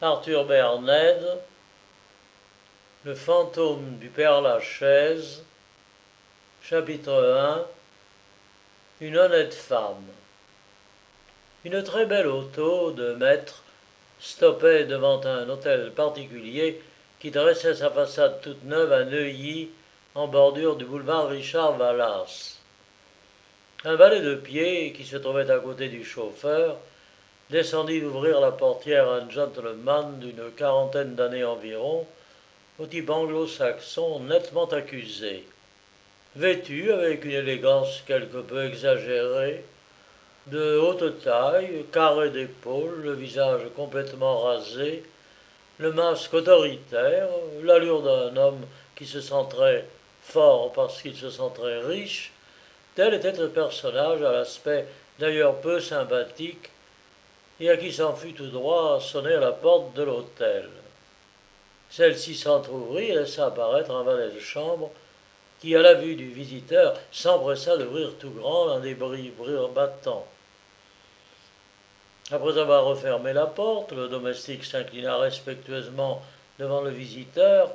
Arthur Berned, Le fantôme du Père Lachaise, chapitre 1. Une honnête femme. Une très belle auto de maître stoppait devant un hôtel particulier qui dressait sa façade toute neuve à Neuilly, en bordure du boulevard Richard Vallas. Un valet de pied, qui se trouvait à côté du chauffeur, descendit d'ouvrir la portière à un gentleman d'une quarantaine d'années environ, au type anglo-saxon nettement accusé. Vêtu avec une élégance quelque peu exagérée, de haute taille, carré d'épaules, le visage complètement rasé, le masque autoritaire, l'allure d'un homme qui se sentirait fort parce qu'il se sentirait riche, tel était ce personnage à l'aspect d'ailleurs peu sympathique et à qui s'en fut tout droit sonner à la porte de l'hôtel. Celle-ci s'entr'ouvrit et laissa apparaître un valet de chambre qui, à la vue du visiteur, s'empressa d'ouvrir tout grand l'un des bris battants. Après avoir refermé la porte, le domestique s'inclina respectueusement devant le visiteur,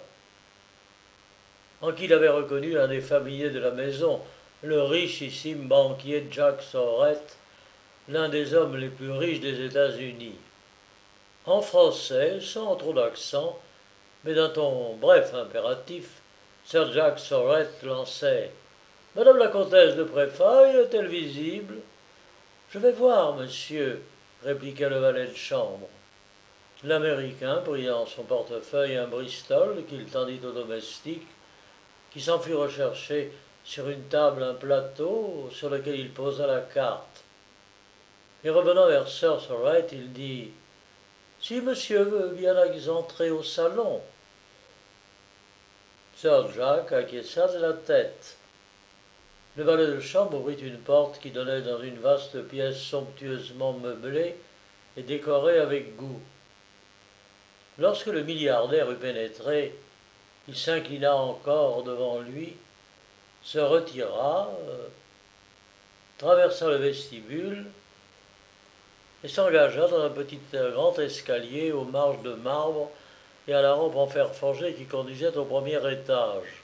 en qui il avait reconnu un des familiers de la maison, le richissime banquier Jack Sorrett, l'un des hommes les plus riches des États-Unis. En français, sans trop d'accent, mais d'un ton bref, impératif, Sir Jack Sorrett lançait « Madame la comtesse de Préfaille est-elle visible ?»« Je vais voir, monsieur, » répliqua le valet de chambre. L'Américain prit dans son portefeuille un Bristol qu'il tendit au domestique, qui s'en fut rechercher sur une table un plateau sur lequel il posa la carte. Et revenant vers Sir Sorrett, il dit « Si monsieur veut bien entrer au salon. » Sir Jack acquiesça de la tête. Le valet de chambre ouvrit une porte qui donnait dans une vaste pièce somptueusement meublée et décorée avec goût. Lorsque le milliardaire eut pénétré, il s'inclina encore devant lui, se retira, traversa le vestibule et s'engagea dans un petit grand escalier aux marches de marbre et à la rampe en fer forgé qui conduisait au premier étage.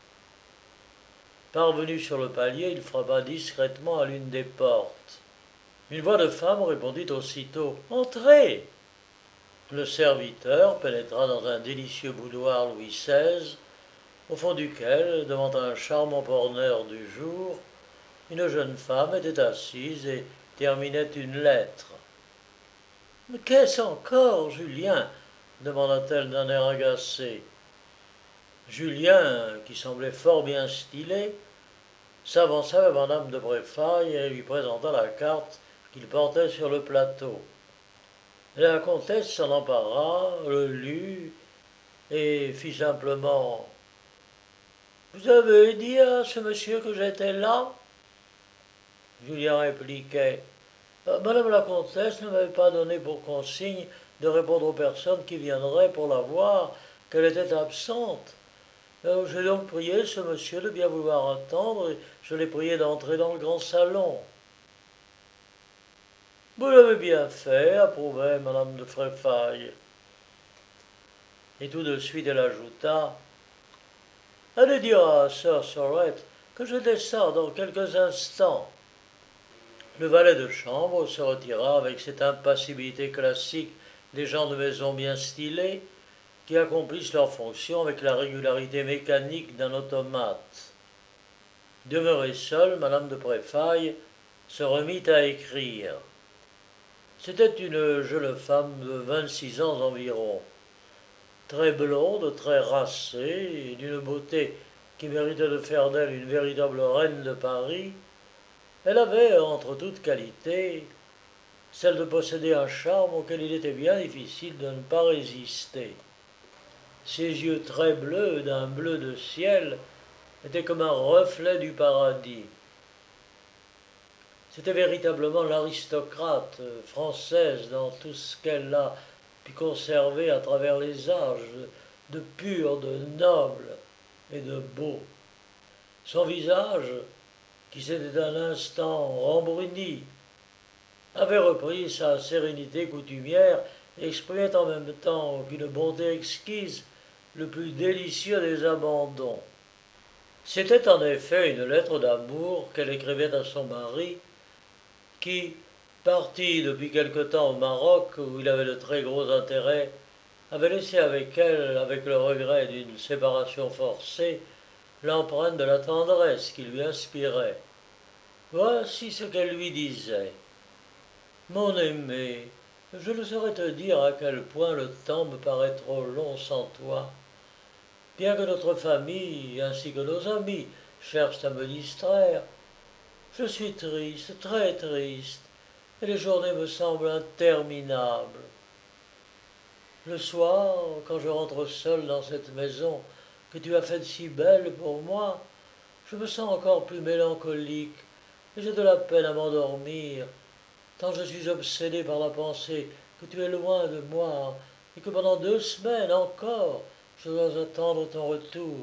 Parvenu sur le palier, il frappa discrètement à l'une des portes. Une voix de femme répondit aussitôt « Entrez !» Le serviteur pénétra dans un délicieux boudoir Louis XVI, au fond duquel, devant un charmant porneur du jour, une jeune femme était assise et terminait une lettre. « Mais qu'est-ce encore, Julien ?» demanda-t-elle d'un air agacé. Julien, qui semblait fort bien stylé, s'avança vers madame de Préfaille et lui présenta la carte qu'il portait sur le plateau. La comtesse s'en empara, le lut et fit simplement « Vous avez dit à ce monsieur que j'étais là ?» Julien répliquait « Madame la comtesse ne m'avait pas donné pour consigne de répondre aux personnes qui viendraient pour la voir, qu'elle était absente. J'ai donc prié ce monsieur de bien vouloir attendre et je l'ai prié d'entrer dans le grand salon. » « Vous l'avez bien fait, » approuvait madame de Préfaille. Et tout de suite elle ajouta « Allez dire à Sir Sorrett que je descends dans quelques instants. » Le valet de chambre se retira avec cette impassibilité classique des gens de maison bien stylés qui accomplissent leurs fonctions avec la régularité mécanique d'un automate. Demeurée seule, madame de Préfaille se remit à écrire. C'était une jeune femme de 26 ans environ, très blonde, très racée, et d'une beauté qui méritait de faire d'elle une véritable reine de Paris. Elle avait, entre toutes qualités, celle de posséder un charme auquel il était bien difficile de ne pas résister. Ses yeux très bleus, d'un bleu de ciel, étaient comme un reflet du paradis. C'était véritablement l'aristocrate française dans tout ce qu'elle a pu conserver à travers les âges, de pur, de noble et de beau. Son visage, qui s'était un instant rembruni, avait repris sa sérénité coutumière exprimait en même temps qu'une bonté exquise le plus délicieux des abandons. C'était en effet une lettre d'amour qu'elle écrivait à son mari, qui, parti depuis quelque temps au Maroc, où il avait de très gros intérêts, avait laissé avec elle, avec le regret d'une séparation forcée, l'empreinte de la tendresse qui lui inspirait. Voici ce qu'elle lui disait. Mon aimé, je ne saurais te dire à quel point le temps me paraît trop long sans toi. Bien que notre famille, ainsi que nos amis, cherchent à me distraire, je suis triste, très triste, et les journées me semblent interminables. Le soir, quand je rentre seul dans cette maison que tu as faite si belle pour moi, je me sens encore plus mélancolique, et j'ai de la peine à m'endormir, tant je suis obsédé par la pensée que tu es loin de moi, et que pendant 2 semaines encore, je dois attendre ton retour.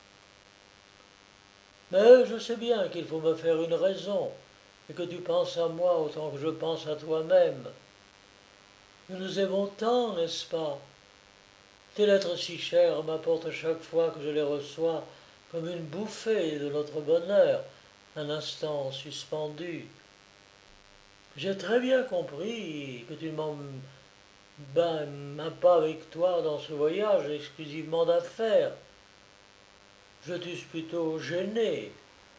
Mais je sais bien qu'il faut me faire une raison, et que tu penses à moi autant que je pense à toi-même. Nous nous aimons tant, n'est-ce pas? Tes lettres si chères m'apportent chaque fois que je les reçois comme une bouffée de notre bonheur, un instant suspendu. J'ai très bien compris que tu ne m'emmènes pas avec toi dans ce voyage exclusivement d'affaires. Je t'eusse plutôt gêné.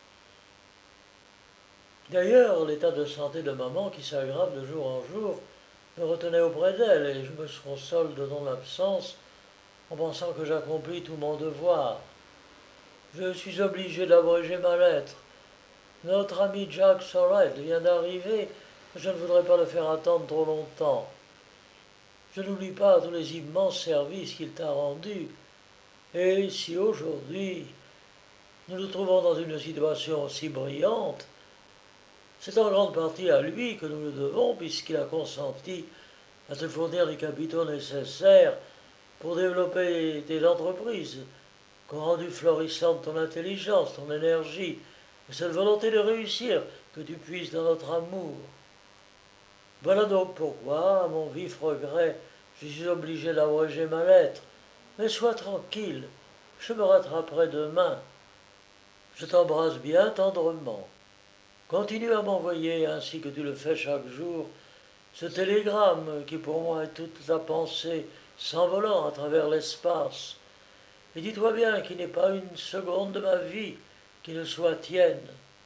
D'ailleurs, l'état de santé de maman, qui s'aggrave de jour en jour, me retenait auprès d'elle, et je me console de ton absence en pensant que j'accomplis tout mon devoir. Je suis obligé d'abréger ma lettre. Notre ami Jack Sorrett vient d'arriver, je ne voudrais pas le faire attendre trop longtemps. Je n'oublie pas tous les immenses services qu'il t'a rendus, et si aujourd'hui nous nous trouvons dans une situation si brillante, c'est en grande partie à lui que nous le devons, puisqu'il a consenti à te fournir les capitaux nécessaires pour développer tes entreprises, qu'ont rendu florissante ton intelligence, ton énergie, et cette volonté de réussir que tu puisses dans notre amour. Voilà donc pourquoi, à mon vif regret, je suis obligé d'abréger ma lettre. Mais sois tranquille, je me rattraperai demain. Je t'embrasse bien tendrement. Continue à m'envoyer, ainsi que tu le fais chaque jour, ce télégramme qui pour moi est toute ta pensée s'envolant à travers l'espace. Et dis-toi bien qu'il n'est pas une seconde de ma vie qui ne soit tienne.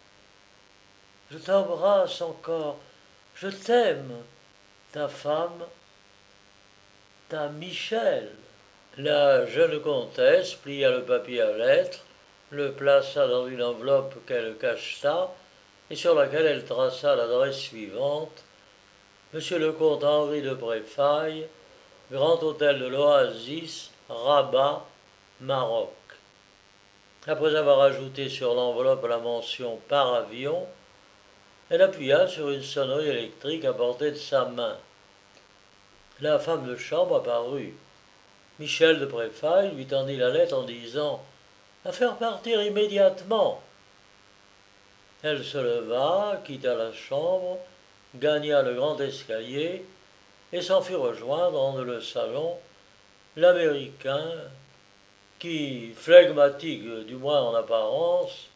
Je t'embrasse encore, je t'aime, ta femme, ta Michel. La jeune comtesse plia le papier à lettres, le plaça dans une enveloppe qu'elle cacheta, et sur laquelle elle traça l'adresse suivante: Monsieur le comte Henri de Préfaille, Grand Hôtel de l'Oasis, Rabat, Maroc. Après avoir ajouté sur l'enveloppe la mention par avion, elle appuya sur une sonnerie électrique à portée de sa main. La femme de chambre apparut. Michel de Préfaille lui tendit la lettre en disant: à faire partir immédiatement. Elle se leva, quitta la chambre, gagna le grand escalier et s'en fut rejoindre dans le salon l'Américain qui, flegmatique du moins en apparence,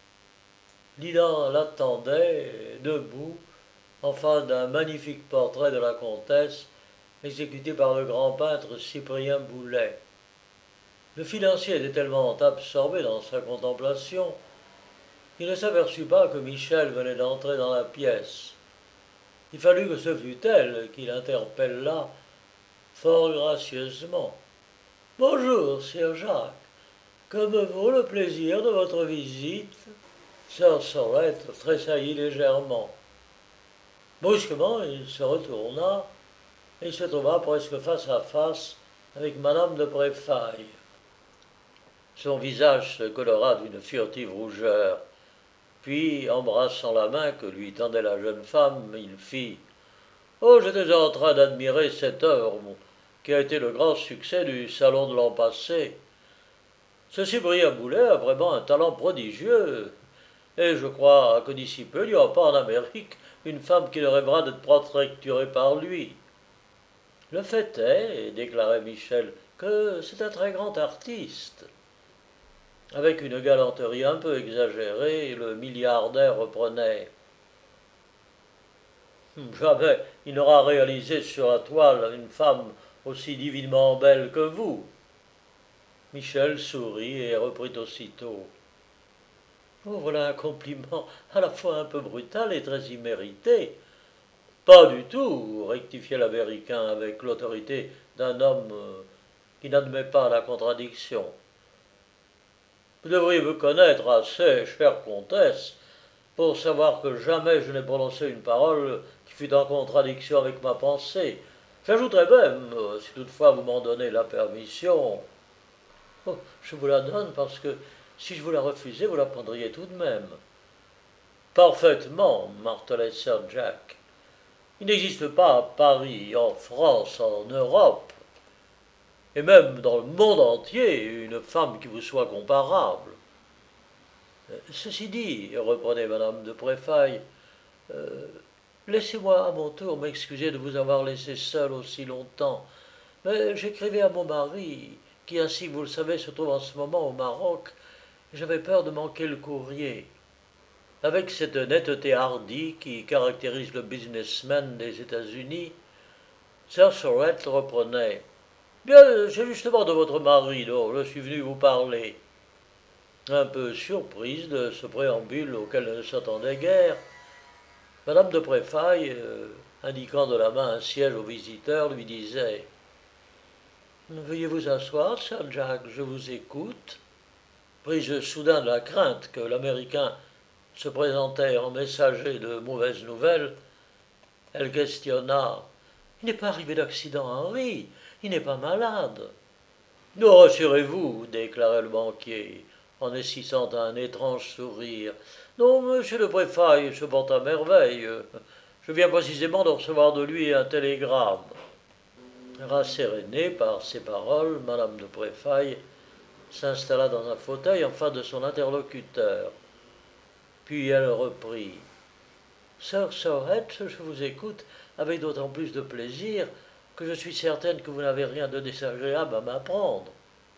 l'attendait debout en face d'un magnifique portrait de la comtesse exécuté par le grand peintre Cyprien Boulet. Le financier était tellement absorbé dans sa contemplation qu'il ne s'aperçut pas que Michel venait d'entrer dans la pièce. Il fallut que ce fût elle qui l'interpella fort gracieusement. « Bonjour, Sir Jacques. Que me vaut le plaisir de votre visite ?» Sir Sorrett tressaillit légèrement. Brusquement, il se retourna et se trouva presque face à face avec madame de Préfaille. Son visage se colora d'une furtive rougeur. Puis, embrassant la main que lui tendait la jeune femme, il fit: « Oh, j'étais en train d'admirer cette œuvre qui a été le grand succès du salon de l'an passé. Ce Cyprien Boulet a vraiment un talent prodigieux, et je crois que d'ici peu il n'y aura pas en Amérique une femme qui ne rêvera d'être protecturée par lui. » Le fait est, déclarait Michel, que c'est un très grand artiste. Avec une galanterie un peu exagérée, le milliardaire reprenait. Jamais il n'aura réalisé sur la toile une femme aussi divinement belle que vous. Michel sourit et reprit aussitôt. Oh, voilà un compliment à la fois un peu brutal et très immérité. Pas du tout, rectifiait l'Américain avec l'autorité d'un homme qui n'admet pas la contradiction. Vous devriez me connaître assez, chère comtesse, pour savoir que jamais je n'ai prononcé une parole qui fût en contradiction avec ma pensée. J'ajouterais même, si toutefois vous m'en donnez la permission. Oh, je vous la donne parce que si je vous la refusais, vous la prendriez tout de même. Parfaitement, martelait Sir Jack. Il n'existe pas à Paris, en France, en Europe, et même dans le monde entier, une femme qui vous soit comparable. Ceci dit, reprenait madame de Préfaille, euh, laissez-moi à mon tour m'excuser de vous avoir laissé seul aussi longtemps, mais j'écrivais à mon mari, qui ainsi que vous le savez se trouve en ce moment au Maroc, et j'avais peur de manquer le courrier. Avec cette netteté hardie qui caractérise le businessman des États-Unis, Sir Sorrel reprenait. Bien, c'est justement de votre mari dont je suis venu vous parler. Un peu surprise de ce préambule auquel elle ne s'attendait guère, madame de Préfaille, indiquant de la main un siège au visiteur, lui disait. Veuillez vous asseoir, Sir Jack, je vous écoute. Prise soudain de la crainte que l'Américain se présentait en messager de mauvaises nouvelles, elle questionna. Il n'est pas arrivé d'accident, Henri. Il n'est pas malade. Non, rassurez-vous, déclarait le banquier, en esquissant un étrange sourire. Non, monsieur de Préfaille se porte à merveille. Je viens précisément de recevoir de lui un télégramme. Rassérénée par ces paroles, madame de Préfaille s'installa dans un fauteuil en face de son interlocuteur. Puis elle reprit. Sir Sorrel, je vous écoute avec d'autant plus de plaisir que je suis certaine que vous n'avez rien de désagréable à m'apprendre.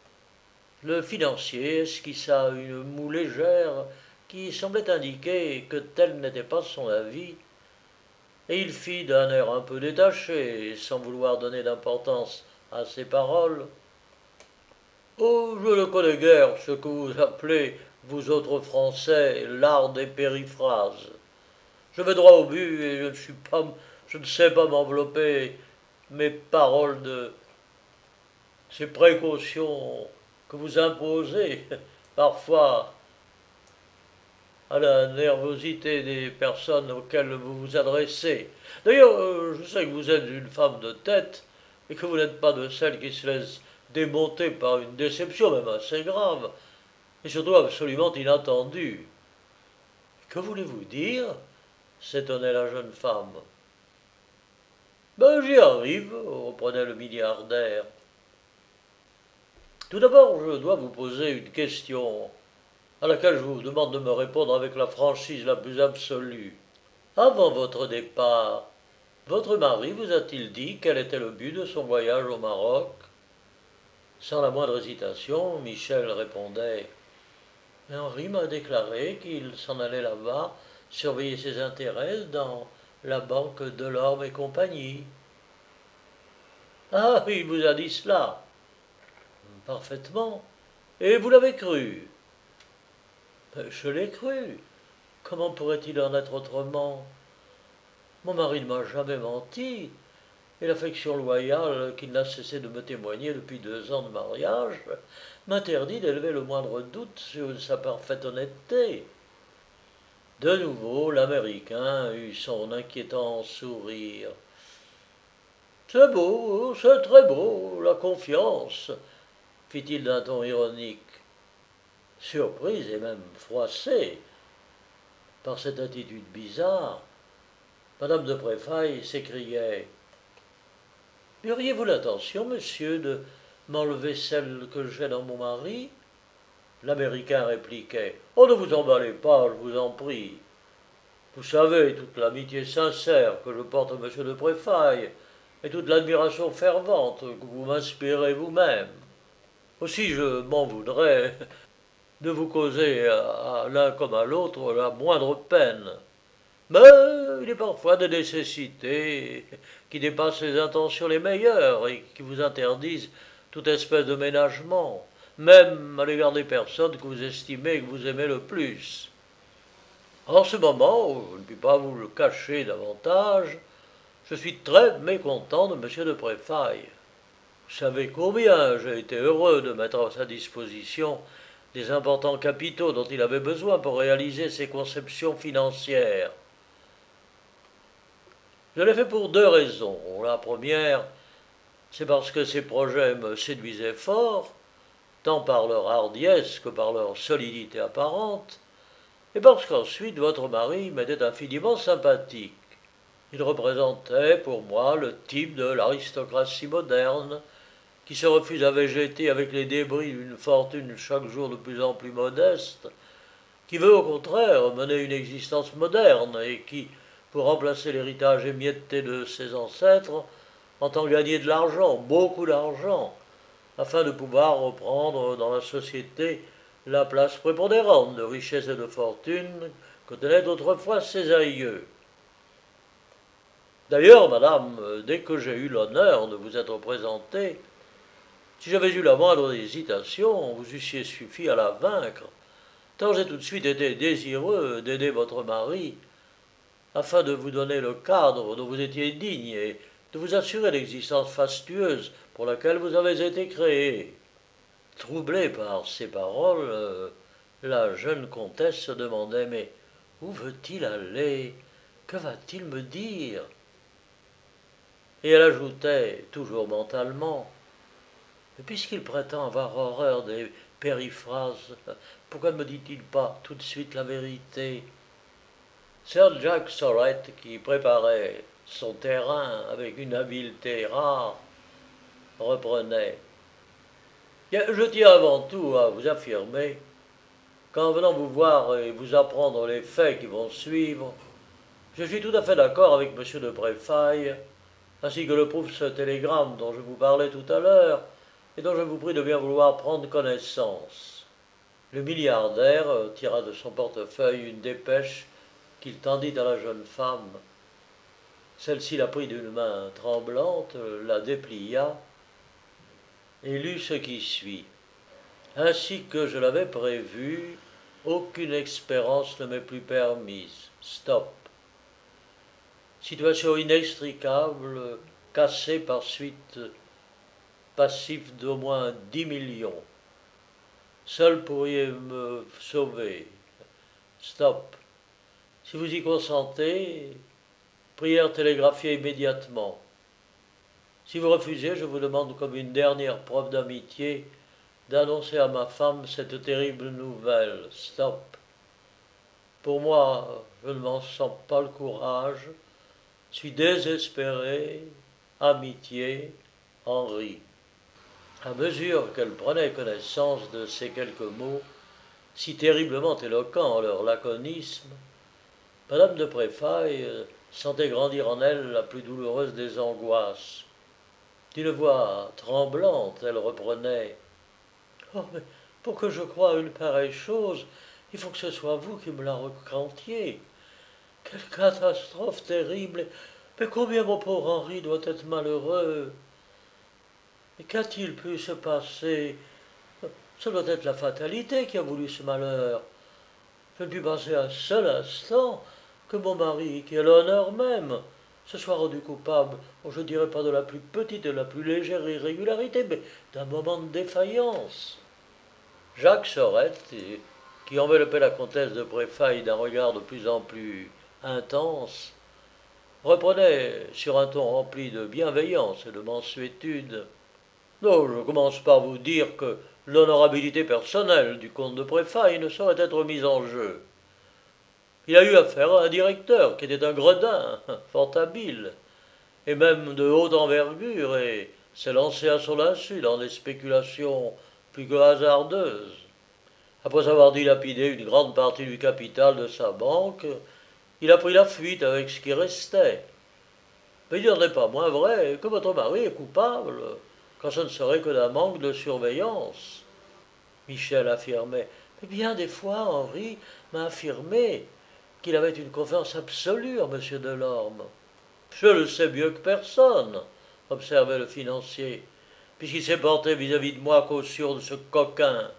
Le financier esquissa une moue légère qui semblait indiquer que tel n'était pas son avis, et il fit d'un air un peu détaché, sans vouloir donner d'importance à ses paroles. Oh, je ne connais guère ce que vous appelez, vous autres Français, l'art des périphrases. Je vais droit au but et je ne sais pas m'envelopper mes paroles de ces précautions que vous imposez parfois à la nervosité des personnes auxquelles vous vous adressez. D'ailleurs, je sais que vous êtes une femme de tête et que vous n'êtes pas de celles qui se laissent démonter par une déception, même assez grave, et surtout absolument inattendue. Que voulez-vous dire? S'étonnait la jeune femme. Ben, j'y arrive, reprenait le milliardaire. Tout d'abord, je dois vous poser une question à laquelle je vous demande de me répondre avec la franchise la plus absolue. Avant votre départ, votre mari vous a-t-il dit quel était le but de son voyage au Maroc? Sans la moindre hésitation, Michel répondait. Henri m'a déclaré qu'il s'en allait là-bas surveiller ses intérêts dans la banque Delorme et compagnie. Ah, il vous a dit cela. Parfaitement. Et vous l'avez cru? Je l'ai cru. Comment pourrait-il en être autrement? Mon mari ne m'a jamais menti, et l'affection loyale qu'il n'a cessé de me témoigner depuis 2 ans de mariage m'interdit d'élever le moindre doute sur sa parfaite honnêteté. De nouveau, l'Américain eut son inquiétant sourire. C'est beau, c'est très beau, la confiance, fit-il d'un ton ironique. Surprise et même froissée par cette attitude bizarre, madame de Préfaille s'écriait. Auriez-vous l'intention, monsieur, de m'enlever celle que j'ai dans mon mari? L'Américain répliquait. Oh, ne vous emballez pas, je vous en prie. Vous savez toute l'amitié sincère que je porte à monsieur de Préfaille, et toute l'admiration fervente que vous m'inspirez vous-même. Aussi je m'en voudrais de vous causer à l'un comme à l'autre la moindre peine. Mais il est parfois des nécessités qui dépassent les intentions les meilleures et qui vous interdisent toute espèce de ménagement, même à l'égard des personnes que vous estimez et que vous aimez le plus. En ce moment, je ne puis pas vous le cacher davantage, je suis très mécontent de M. de Préfaille. Vous savez combien j'ai été heureux de mettre à sa disposition des importants capitaux dont il avait besoin pour réaliser ses conceptions financières. Je l'ai fait pour deux raisons. La première, c'est parce que ces projets me séduisaient fort, tant par leur hardiesse que par leur solidité apparente, et parce qu'ensuite votre mari m'était infiniment sympathique. Il représentait pour moi le type de l'aristocratie moderne, qui se refuse à végéter avec les débris d'une fortune chaque jour de plus en plus modeste, qui veut au contraire mener une existence moderne et qui, pour remplacer l'héritage émietté de ses ancêtres, entend gagner de l'argent, beaucoup d'argent, afin de pouvoir reprendre dans la société la place prépondérante de richesse et de fortune que tenaient autrefois ses aïeux. D'ailleurs, madame, dès que j'ai eu l'honneur de vous être présenté, si j'avais eu la moindre hésitation, vous eussiez suffi à la vaincre, tant j'ai tout de suite été désireux d'aider votre mari, afin de vous donner le cadre dont vous étiez digne et de vous assurer l'existence fastueuse pour laquelle vous avez été créé. Troublée par ces paroles, la jeune comtesse se demandait « Mais où veut-il aller? Que va-t-il me dire ?» Et elle ajoutait, toujours mentalement, « Puisqu'il prétend avoir horreur des périphrases, pourquoi ne me dit-il pas tout de suite la vérité ?» Sir Jack Sorrett, qui préparait son terrain avec une habileté rare, reprenait. Je tiens avant tout à vous affirmer qu'en venant vous voir et vous apprendre les faits qui vont suivre, je suis tout à fait d'accord avec M. de Préfaille, ainsi que le prouve ce télégramme dont je vous parlais tout à l'heure et dont je vous prie de bien vouloir prendre connaissance. Le milliardaire tira de son portefeuille une dépêche qu'il tendit à la jeune femme. Celle-ci la prit d'une main tremblante, la déplia et lut ce qui suit. Ainsi que je l'avais prévu, aucune espérance ne m'est plus permise. Stop. Situation inextricable, cassée par suite passif d'au moins 10 millions. Seul pourriez me sauver. Stop. Si vous y consentez, prière télégraphiée immédiatement. Si vous refusez, je vous demande comme une dernière preuve d'amitié d'annoncer à ma femme cette terrible nouvelle. Stop. Pour moi, je ne m'en sens pas le courage. Je suis désespéré. Amitié, Henri. À mesure qu'elle prenait connaissance de ces quelques mots, si terriblement éloquents en leur laconisme, Madame de Préfaille sentait grandir en elle la plus douloureuse des angoisses. D'une voix tremblante, elle reprenait « Oh, mais pour que je croie à une pareille chose, il faut que ce soit vous qui me la racontiez. Quelle catastrophe terrible! Mais combien mon pauvre Henri doit être malheureux! Mais qu'a-t-il pu se passer? Ce doit être la fatalité qui a voulu ce malheur. Je ne puis penser un seul instant que mon mari, qui est l'honneur même, se soit rendu coupable, je ne dirais pas de la plus petite et de la plus légère irrégularité, mais d'un moment de défaillance. Jacques Sorrett, qui enveloppait la comtesse de Préfaille d'un regard de plus en plus intense, reprenait sur un ton rempli de bienveillance et de mansuétude. Non, je commence par vous dire que l'honorabilité personnelle du comte de Préfaille ne saurait être mise en jeu. Il a eu affaire à un directeur qui était un gredin, fort habile, et même de haute envergure, et s'est lancé à son insu dans des spéculations plus que hasardeuses. Après avoir dilapidé une grande partie du capital de sa banque, il a pris la fuite avec ce qui restait. Mais il n'en est pas moins vrai que votre mari est coupable, quand ce ne serait que d'un manque de surveillance. Michel affirmait. Mais bien des fois, Henri m'a affirmé qu'il avait une confiance absolue en M. Delorme. Je le sais mieux que personne, observait le financier, puisqu'il s'est porté vis-à-vis de moi caution de ce coquin.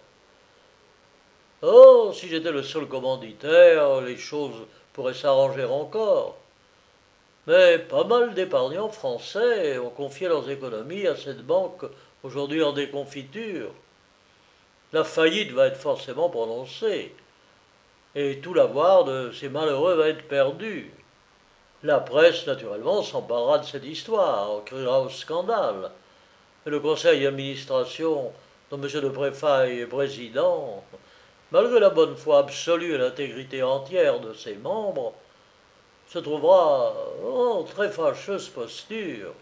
Oh, si j'étais le seul commanditaire, les choses pourraient s'arranger encore. Mais pas mal d'épargnants français ont confié leurs économies à cette banque aujourd'hui en déconfiture. La faillite va être forcément prononcée, et tout l'avoir de ces malheureux va être perdu. La presse, naturellement, s'emparera de cette histoire, criera au scandale. Et le conseil d'administration, dont M. de Préfaille est président, malgré la bonne foi absolue et l'intégrité entière de ses membres, se trouvera en très fâcheuse posture.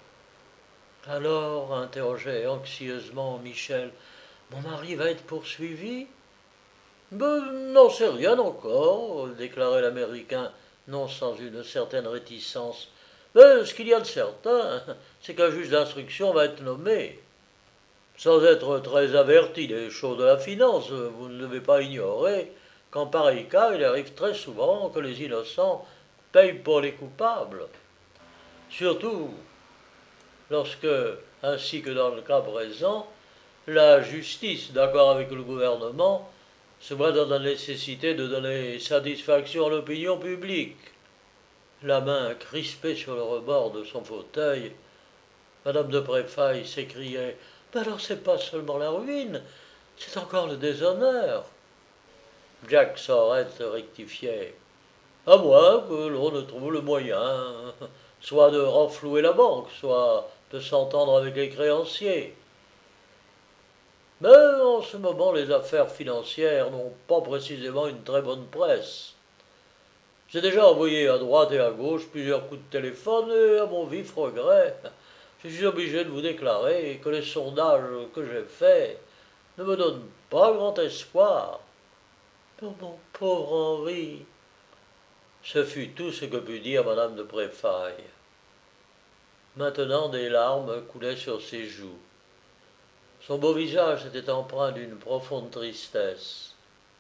Alors, interrogeait anxieusement Michel, mon mari va être poursuivi? Ben, n'en sais rien encore, déclarait l'Américain, non sans une certaine réticence. Mais ce qu'il y a de certain, c'est qu'un juge d'instruction va être nommé. Sans être très averti des choses de la finance, vous ne devez pas ignorer qu'en pareil cas, il arrive très souvent que les innocents payent pour les coupables. Surtout lorsque, ainsi que dans le cas présent, la justice, d'accord avec le gouvernement, se voit dans la nécessité de donner satisfaction à l'opinion publique. La main crispée sur le rebord de son fauteuil, Madame de Préfaille s'écriait « Mais alors c'est pas seulement la ruine, c'est encore le déshonneur !» Jacques Sorette rectifiait « À moins que l'on ne trouve le moyen, soit de renflouer la banque, soit de s'entendre avec les créanciers. » Mais en ce moment, les affaires financières n'ont pas précisément une très bonne presse. J'ai déjà envoyé à droite et à gauche plusieurs coups de téléphone et, à mon vif regret, je suis obligé de vous déclarer que les sondages que j'ai faits ne me donnent pas grand espoir. Oh, mon pauvre Henri! Ce fut tout ce que put dire Madame de Préfaille. Maintenant, des larmes coulaient sur ses joues. Son beau visage était empreint d'une profonde tristesse.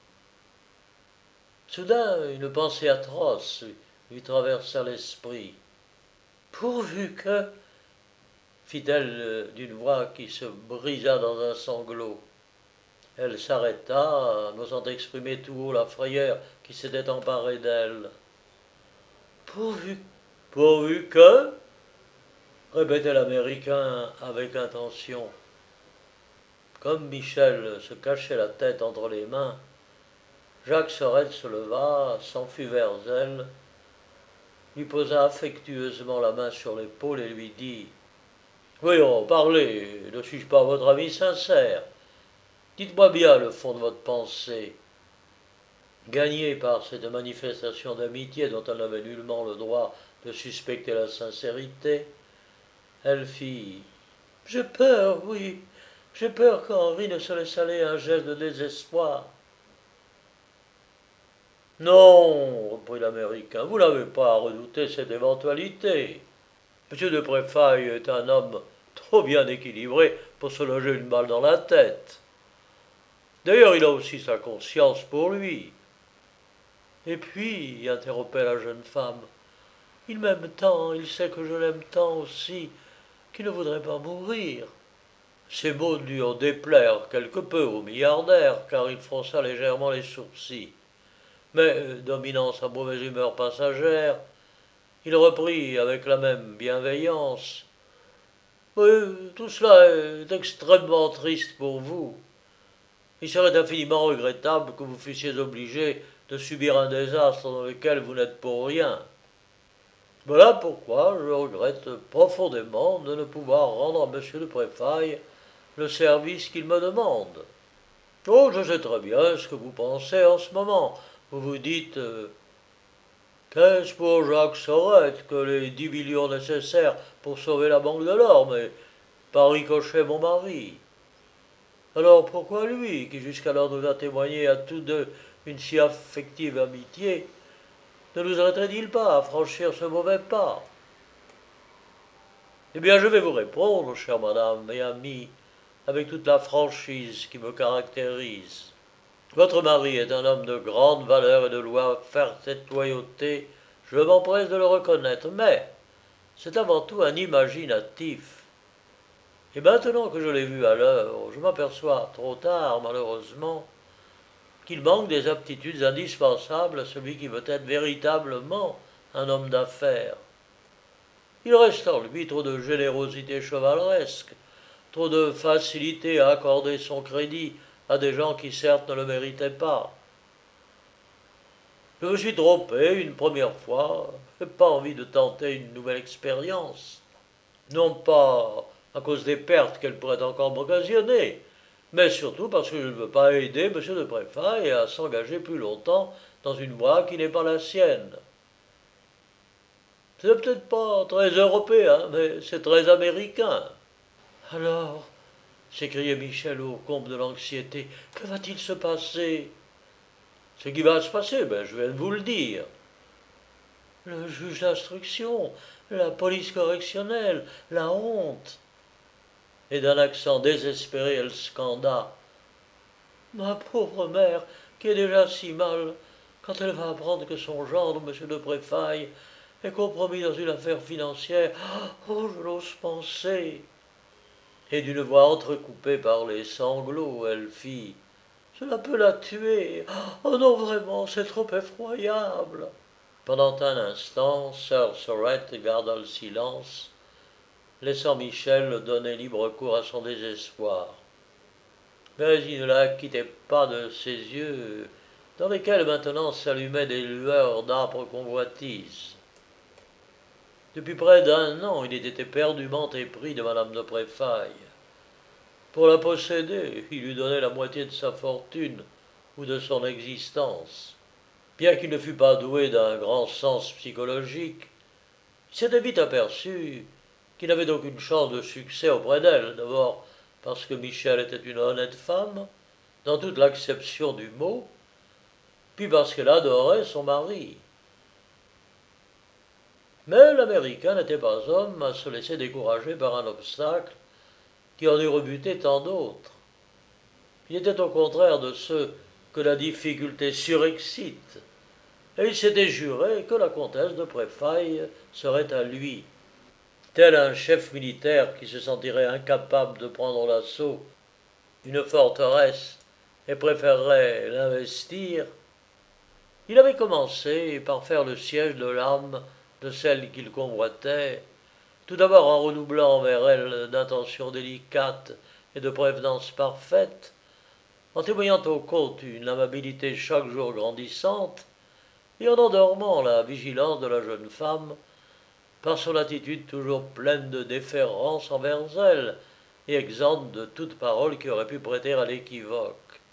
Soudain, une pensée atroce lui traversa l'esprit. Pourvu que, fit-elle d'une voix qui se brisa dans un sanglot. Elle s'arrêta, n'osant exprimer tout haut la frayeur qui s'était emparée d'elle. Pourvu que, répétait l'Américain avec intention. Comme Michel se cachait la tête entre les mains, Jacques Sorette se leva, s'enfuit vers elle, lui posa affectueusement la main sur l'épaule et lui dit « Voyons, parlez, ne suis-je pas votre ami sincère? Dites-moi bien le fond de votre pensée. » Gagnée par cette manifestation d'amitié dont elle n'avait nullement le droit de suspecter la sincérité, elle fit « J'ai peur, oui, j'ai peur qu'Henri ne se laisse aller à un geste de désespoir. » Non, reprit l'Américain, vous n'avez pas à redouter cette éventualité. M. de Préfaille est un homme trop bien équilibré pour se loger une balle dans la tête. D'ailleurs, il a aussi sa conscience pour lui. Et puis, interrompait la jeune femme, il m'aime tant, il sait que je l'aime tant aussi, qu'il ne voudrait pas mourir. Ces mots durent déplaire quelque peu au milliardaire, car il fronça légèrement les sourcils. Mais, dominant sa mauvaise humeur passagère, il reprit avec la même bienveillance. Oui, tout cela est extrêmement triste pour vous. Il serait infiniment regrettable que vous fussiez obligé de subir un désastre dans lequel vous n'êtes pour rien. Voilà pourquoi je regrette profondément de ne pouvoir rendre à M. de Préfaille le service qu'il me demande. Oh, je sais très bien ce que vous pensez en ce moment. Vous vous dites qu'est-ce pour Jacques Sorette que les 10 millions nécessaires pour sauver la Banque de l'Or, mais par ricochet mon mari. Alors pourquoi lui, qui jusqu'alors nous a témoigné à tous deux une si affective amitié, ne nous aiderait-il pas à franchir ce mauvais pas? Eh bien, je vais vous répondre, chère madame et amie, avec toute la franchise qui me caractérise. Votre mari est un homme de grande valeur et de loyauté, je m'empresse de le reconnaître, mais c'est avant tout un imaginatif. Et maintenant que je l'ai vu à l'œuvre, je m'aperçois, trop tard malheureusement, qu'il manque des aptitudes indispensables à celui qui veut être véritablement un homme d'affaires. Il reste en lui trop de générosité chevaleresque, trop de facilité à accorder son crédit à des gens qui certes ne le méritaient pas. Je me suis trompé une première fois, je n'ai pas envie de tenter une nouvelle expérience. Non pas à cause des pertes qu'elle pourrait encore m'occasionner, mais surtout parce que je ne veux pas aider M. de Préfaille à s'engager plus longtemps dans une voie qui n'est pas la sienne. C'est peut-être pas très européen, mais c'est très américain. Alors, s'écriait Michel au comble de l'anxiété, que va-t-il se passer? Ce qui va se passer, je viens de vous le dire. Le juge d'instruction, la police correctionnelle, la honte. Et d'un accent désespéré, elle scanda. Ma pauvre mère, qui est déjà si mal, quand elle va apprendre que son gendre, M. de Préfaille, est compromis dans une affaire financière, oh, je n'ose penser. Et d'une voix entrecoupée par les sanglots, elle fit cela peut la tuer. Oh non, vraiment, c'est trop effroyable. Pendant un instant, Sir Sorette garda le silence, laissant Michel donner libre cours à son désespoir. Mais il ne la quittait pas de ses yeux, dans lesquels maintenant s'allumaient des lueurs d'âpre convoitise. Depuis près d'un an, il était éperdument épris de madame de Préfaille. Pour la posséder, il lui donnait la moitié de sa fortune ou de son existence. Bien qu'il ne fût pas doué d'un grand sens psychologique, il s'était vite aperçu qu'il n'avait aucune chance de succès auprès d'elle, d'abord parce que Michel était une honnête femme, dans toute l'acception du mot, puis parce qu'elle adorait son mari. Mais l'Américain n'était pas homme à se laisser décourager par un obstacle qui en eût rebuté tant d'autres. Il était au contraire de ceux que la difficulté surexcite, et il s'était juré que la comtesse de Préfaille serait à lui. Tel un chef militaire qui se sentirait incapable de prendre l'assaut d'une forteresse et préférerait l'investir, il avait commencé par faire le siège de l'âme de celle qu'il convoitait, tout d'abord en redoublant envers elle d'intentions délicates et de prévenances parfaites, en témoignant au comte une amabilité chaque jour grandissante, et en endormant la vigilance de la jeune femme par son attitude toujours pleine de déférence envers elle et exempte de toute parole qui aurait pu prêter à l'équivoque.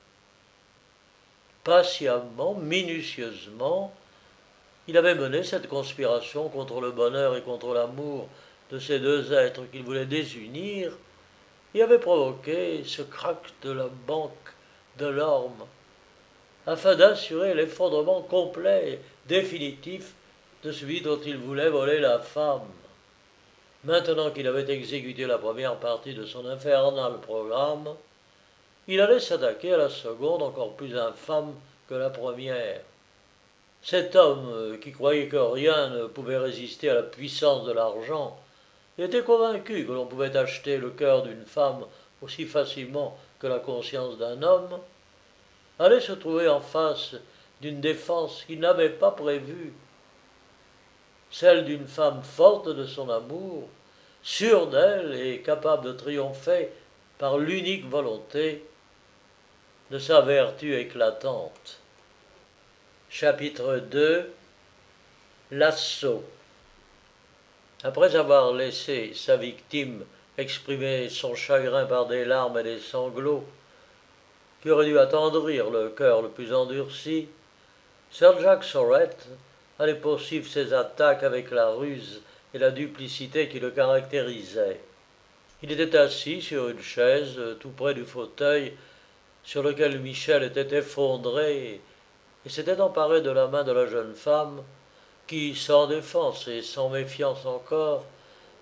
Patiemment, minutieusement, il avait mené cette conspiration contre le bonheur et contre l'amour de ces deux êtres qu'il voulait désunir, et avait provoqué ce krach de la banque de l'orme, afin d'assurer l'effondrement complet et définitif de celui dont il voulait voler la femme. Maintenant qu'il avait exécuté la première partie de son infernal programme, il allait s'attaquer à la seconde encore plus infâme que la première. Cet homme, qui croyait que rien ne pouvait résister à la puissance de l'argent, était convaincu que l'on pouvait acheter le cœur d'une femme aussi facilement que la conscience d'un homme, allait se trouver en face d'une défense qu'il n'avait pas prévue, celle d'une femme forte de son amour, sûre d'elle et capable de triompher par l'unique volonté de sa vertu éclatante. Chapitre 2. L'assaut. Après avoir laissé sa victime exprimer son chagrin par des larmes et des sanglots, qui auraient dû attendrir le cœur le plus endurci, Sir Jack Sorette allait poursuivre ses attaques avec la ruse et la duplicité qui le caractérisaient. Il était assis sur une chaise tout près du fauteuil sur lequel Michel était effondré et s'était emparé de la main de la jeune femme qui, sans défense et sans méfiance encore,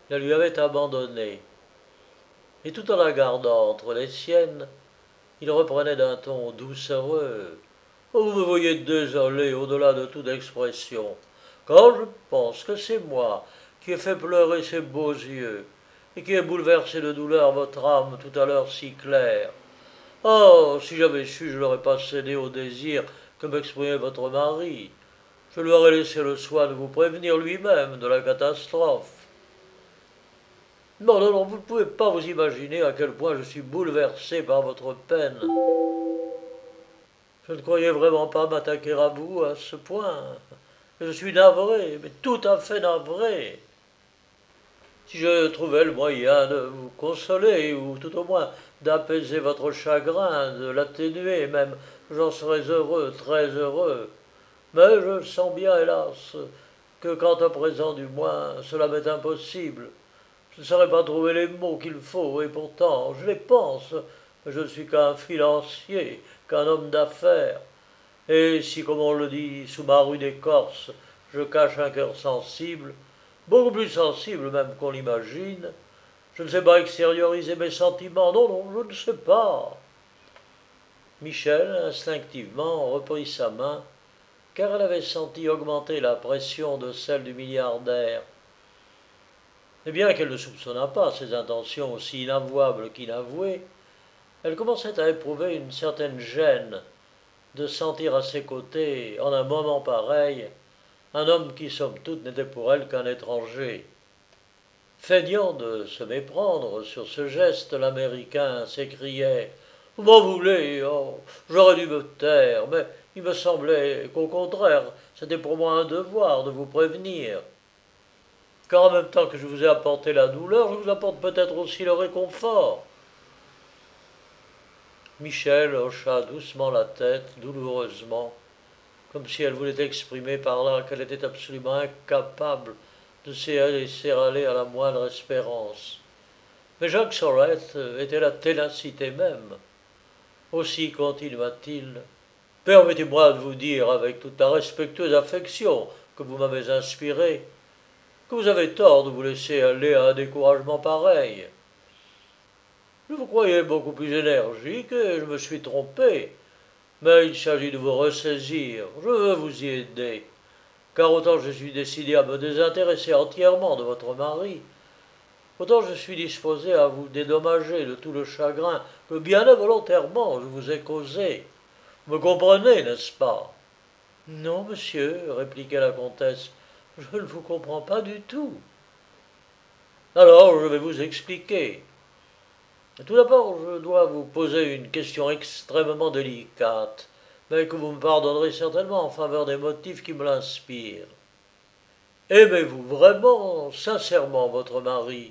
la lui avait abandonnée. Et tout en la gardant entre les siennes, il reprenait d'un ton doucereux. Oh, vous me voyez désolé au-delà de toute expression, quand je pense que c'est moi qui ai fait pleurer ces beaux yeux, et qui ai bouleversé de douleur votre âme tout à l'heure si claire. Oh, si j'avais su, je n'aurais pas cédé au désir que m'exprimait votre mari. Je lui aurais laissé le soin de vous prévenir lui-même de la catastrophe. Non, non, non, vous ne pouvez pas vous imaginer à quel point je suis bouleversé par votre peine. Je ne croyais vraiment pas m'attaquer à vous à ce point. Je suis navré, mais tout à fait navré. Si je trouvais le moyen de vous consoler, ou tout au moins d'apaiser votre chagrin, de l'atténuer même, j'en serais heureux, très heureux. Mais je sens bien, hélas, que quant à présent du moins, cela m'est impossible. Je ne saurais pas trouver les mots qu'il faut, et pourtant, je les pense. Je ne suis qu'un financier, qu'un homme d'affaires. Et si, comme on le dit, sous ma rude écorce, je cache un cœur sensible, beaucoup plus sensible même qu'on l'imagine, je ne sais pas extérioriser mes sentiments, non, non, je ne sais pas. Michel, instinctivement, reprit sa main, car elle avait senti augmenter la pression de celle du milliardaire. Et bien qu'elle ne soupçonnât pas ses intentions aussi inavouables qu'inavouées, elle commençait à éprouver une certaine gêne de sentir à ses côtés, en un moment pareil, un homme qui, somme toute, n'était pour elle qu'un étranger. Feignant de se méprendre sur ce geste, l'Américain s'écriait « Vous m'en voulez, oh, j'aurais dû me taire, mais il me semblait qu'au contraire, c'était pour moi un devoir de vous prévenir. Car en même temps que je vous ai apporté la douleur, je vous apporte peut-être aussi le réconfort. » Michel hocha doucement la tête, douloureusement, comme si elle voulait exprimer par là qu'elle était absolument incapable de se laisser aller à la moindre espérance. Mais Jacques Sorrette était la ténacité même. Aussi continua-t-il, permettez-moi de vous dire avec toute la respectueuse affection que vous m'avez inspirée, que vous avez tort de vous laisser aller à un découragement pareil. Je vous croyais beaucoup plus énergique et je me suis trompé. Mais il s'agit de vous ressaisir. Je veux vous y aider. Car autant je suis décidé à me désintéresser entièrement de votre mari, autant je suis disposé à vous dédommager de tout le chagrin que bien involontairement je vous ai causé. Vous me comprenez, n'est-ce pas? Non, monsieur, répliqua la comtesse, je ne vous comprends pas du tout. Alors, je vais vous expliquer. Tout d'abord, je dois vous poser une question extrêmement délicate, mais que vous me pardonnerez certainement en faveur des motifs qui me l'inspirent. Aimez-vous vraiment, sincèrement, votre mari?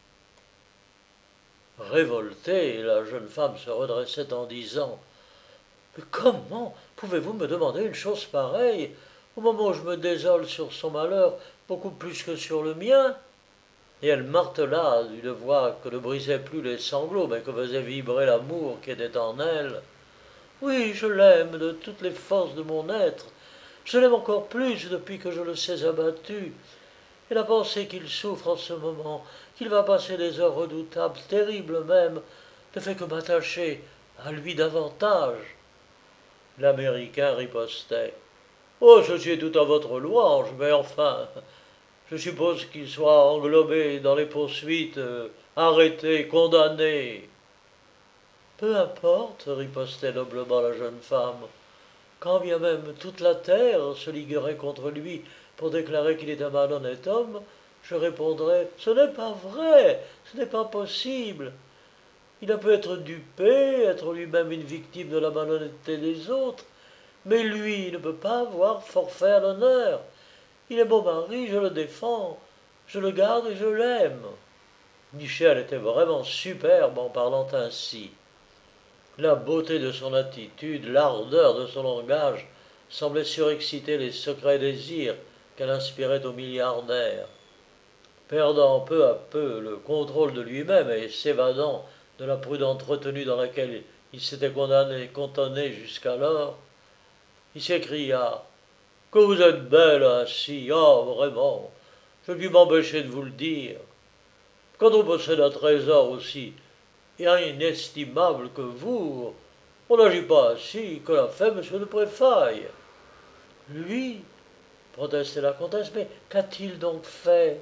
Révoltée, la jeune femme se redressait en disant « Mais comment pouvez-vous me demander une chose pareille, au moment où je me désole sur son malheur beaucoup plus que sur le mien ?» Et elle martela d'une voix que ne brisaient plus les sanglots, mais que faisait vibrer l'amour qui était en elle. Oui, je l'aime de toutes les forces de mon être. Je l'aime encore plus depuis que je le sais abattu. Et la pensée qu'il souffre en ce moment, qu'il va passer des heures redoutables, terribles même, ne fait que m'attacher à lui davantage. L'Américain ripostait. Oh, ceci est tout à votre louange, mais enfin, je suppose qu'il soit englobé dans les poursuites, arrêté, condamné. Peu importe, ripostait noblement la jeune femme. Quand bien même toute la terre se liguerait contre lui pour déclarer qu'il est un malhonnête homme, je répondrais « Ce n'est pas vrai, ce n'est pas possible. Il a peut être dupé, être lui-même une victime de la malhonnêteté des autres, mais lui ne peut pas avoir forfait à l'honneur. Il est mon mari, je le défends, je le garde et je l'aime. » Michel était vraiment superbe en parlant ainsi. La beauté de son attitude, l'ardeur de son langage semblaient surexciter les secrets désirs qu'elle inspirait au milliardaire. Perdant peu à peu le contrôle de lui-même et s'évadant de la prudente retenue dans laquelle il s'était cantonné jusqu'alors, il s'écria « Que vous êtes belle ainsi, ah, vraiment, je puis m'empêcher de vous le dire. Quand on possède un trésor aussi inestimable que vous, on n'agit pas ainsi que l'a fait M. de Préfaille. Lui, protestait la comtesse, mais qu'a-t-il donc fait?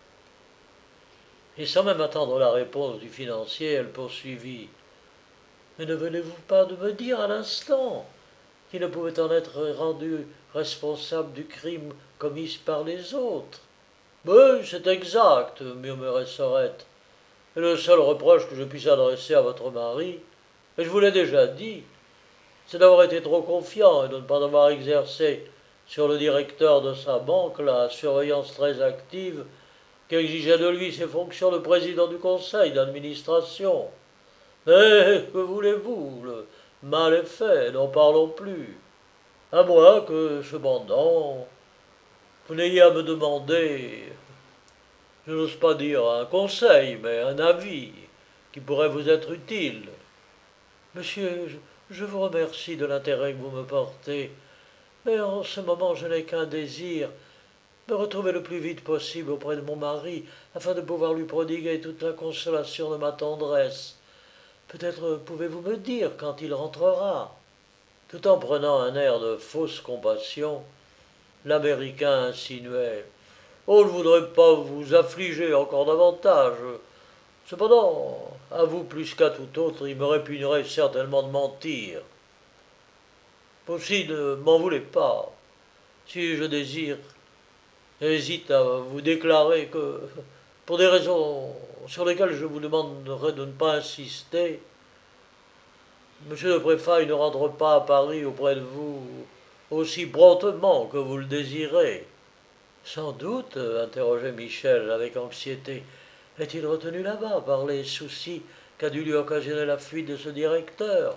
Et sans même attendre la réponse du financier, elle poursuivit. Mais ne venez-vous pas de me dire à l'instant qu'il ne pouvait en être rendu responsable du crime commis par les autres? Oui, c'est exact, murmurait Sorette. Et le seul reproche que je puisse adresser à votre mari, et je vous l'ai déjà dit, c'est d'avoir été trop confiant et de ne pas avoir exercé sur le directeur de sa banque la surveillance très active qu'exigeait de lui ses fonctions de président du conseil d'administration. Mais que voulez-vous, le mal est fait, n'en parlons plus. À moins que, cependant, vous n'ayez à me demander, je n'ose pas dire un conseil, mais un avis qui pourrait vous être utile. Monsieur, je vous remercie de l'intérêt que vous me portez, mais en ce moment je n'ai qu'un désir, me retrouver le plus vite possible auprès de mon mari, afin de pouvoir lui prodiguer toute la consolation de ma tendresse. Peut-être pouvez-vous me dire quand il rentrera. Tout en prenant un air de fausse compassion, l'Américain insinuait. Oh, je ne voudrais pas vous affliger encore davantage. Cependant, à vous plus qu'à tout autre, il me répugnerait certainement de mentir. Aussi, ne m'en voulez pas. Si je désire, hésite à vous déclarer que, pour des raisons sur lesquelles je vous demanderai de ne pas insister, M. de Préfaille ne rentre pas à Paris auprès de vous aussi promptement que vous le désirez. Sans doute, interrogeait Michel avec anxiété, est-il retenu là-bas par les soucis qu'a dû lui occasionner la fuite de ce directeur?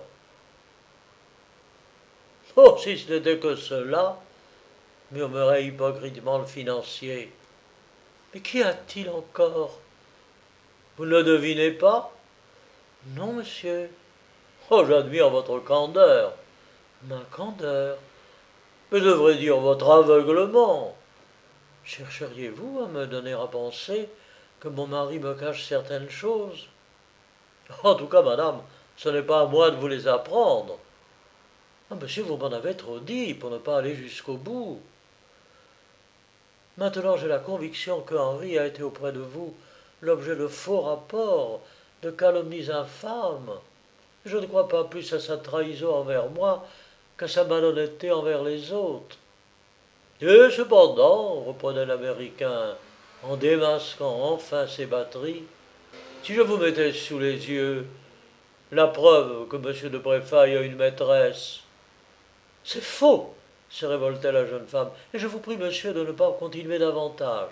Oh, si ce n'était que cela, murmurait hypocritement le financier. Mais qu'y a-t-il encore? Vous ne le devinez pas? Non, monsieur. Oh, j'admire votre candeur. Ma candeur? Mais je devrais dire votre aveuglement. Chercheriez-vous à me donner à penser que mon mari me cache certaines choses? En tout cas, madame, ce n'est pas à moi de vous les apprendre. Ah, monsieur, vous m'en avez trop dit pour ne pas aller jusqu'au bout. Maintenant, j'ai la conviction que Henri a été auprès de vous l'objet de faux rapports, de calomnies infâmes. Je ne crois pas plus à sa trahison envers moi qu'à sa malhonnêteté envers les autres. Et cependant, reprenait l'Américain, en démasquant enfin ses batteries, si je vous mettais sous les yeux la preuve que M. de Préfaille a une maîtresse. C'est faux, se révoltait la jeune femme, et je vous prie, monsieur, de ne pas continuer davantage.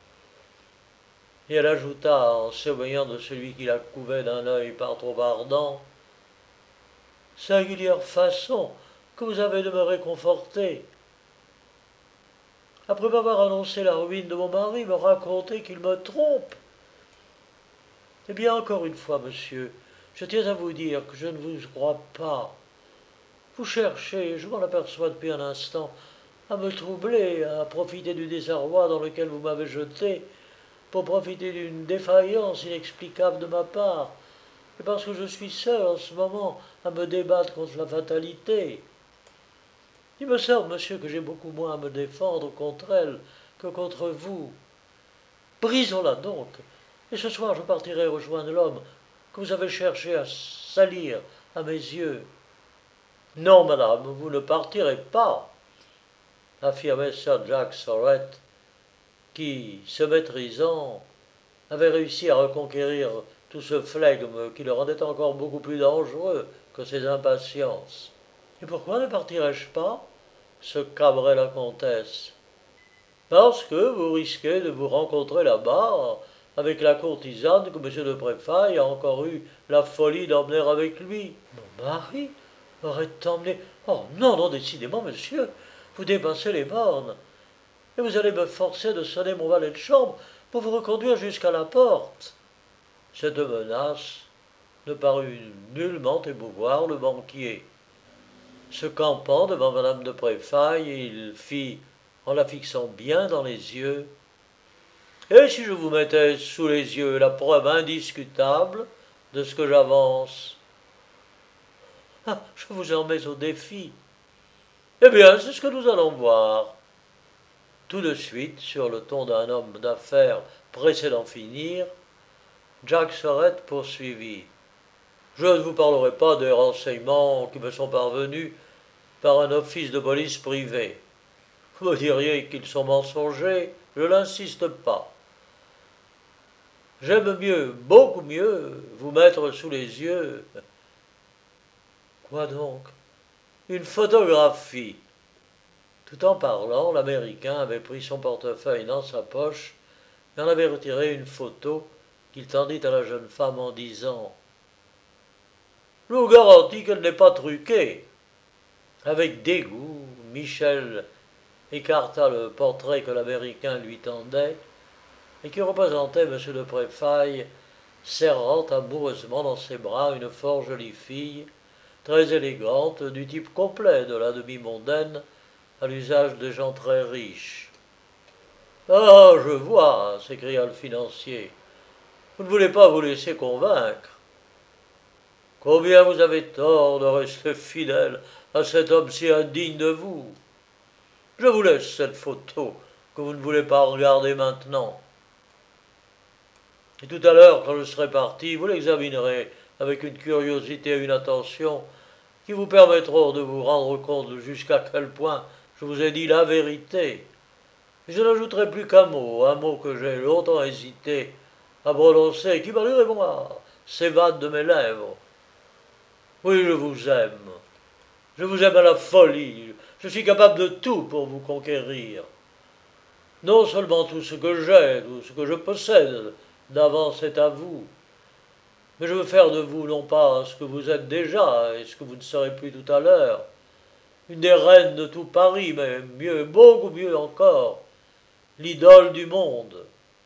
Et elle ajouta, en s'éloignant de celui qui la couvait d'un œil par trop ardent, singulière façon que vous avez de me réconforter. Après m'avoir annoncé la ruine de mon mari, me raconter qu'il me trompe. Eh bien, encore une fois, monsieur, je tiens à vous dire que je ne vous crois pas. Vous cherchez, je m'en aperçois depuis un instant, à me troubler, à profiter du désarroi dans lequel vous m'avez jeté, pour profiter d'une défaillance inexplicable de ma part, et parce que je suis seul en ce moment à me débattre contre la fatalité. Il me semble, monsieur, que j'ai beaucoup moins à me défendre contre elle que contre vous. Brisons-la donc, et ce soir je partirai rejoindre l'homme que vous avez cherché à salir à mes yeux. Non, madame, vous ne partirez pas, affirmait Sir Jack Sorrett, qui, se maîtrisant, avait réussi à reconquérir tout ce flegme qui le rendait encore beaucoup plus dangereux que ses impatiences. Et pourquoi ne partirais-je pas? Se cabrait la comtesse. Parce que vous risquez de vous rencontrer là-bas avec la courtisane que M. de Préfaille a encore eu la folie d'emmener avec lui. Mon mari aurait emmené. Oh non, non, décidément, monsieur, vous dépassez les bornes. Et vous allez me forcer de sonner mon valet de chambre pour vous reconduire jusqu'à la porte. Cette menace ne parut nullement émouvoir le banquier. Se campant devant madame de Préfaille, il fit, en la fixant bien dans les yeux, « Et si je vous mettais sous les yeux la preuve indiscutable de ce que j'avance? Ah, je vous en mets au défi. Eh bien, c'est ce que nous allons voir. Tout de suite, sur le ton d'un homme d'affaires pressé d'en finir, Jack Sorrett poursuivit. Je ne vous parlerai pas des renseignements qui me sont parvenus par un office de police privé. Vous me diriez qu'ils sont mensongers, je n'insiste pas. J'aime mieux, beaucoup mieux, vous mettre sous les yeux. Quoi donc? Une photographie. Tout en parlant, l'Américain avait pris son portefeuille dans sa poche et en avait retiré une photo qu'il tendit à la jeune femme en disant « Je vous garantis qu'elle n'est pas truquée. » Avec dégoût, Michel écarta le portrait que l'Américain lui tendait et qui représentait M. de Préfaille serrant amoureusement dans ses bras une fort jolie fille, très élégante, du type complet de la demi-mondaine, à l'usage des gens très riches. « Ah, je vois, s'écria le financier. Vous ne voulez pas vous laisser convaincre. Combien vous avez tort de rester fidèle à cet homme si indigne de vous. Je vous laisse cette photo que vous ne voulez pas regarder maintenant. Et tout à l'heure, quand je serai parti, vous l'examinerez avec une curiosité et une attention qui vous permettront de vous rendre compte jusqu'à quel point je vous ai dit la vérité. Et je n'ajouterai plus qu'un mot que j'ai longtemps hésité à prononcer, qui, malgré moi, s'évade de mes lèvres. Oui, je vous aime. Je vous aime à la folie. Je suis capable de tout pour vous conquérir. Non seulement tout ce que j'ai, tout ce que je possède d'avance est à vous, mais je veux faire de vous non pas ce que vous êtes déjà et ce que vous ne serez plus tout à l'heure, une des reines de tout Paris, mais mieux, beaucoup mieux encore, l'idole du monde.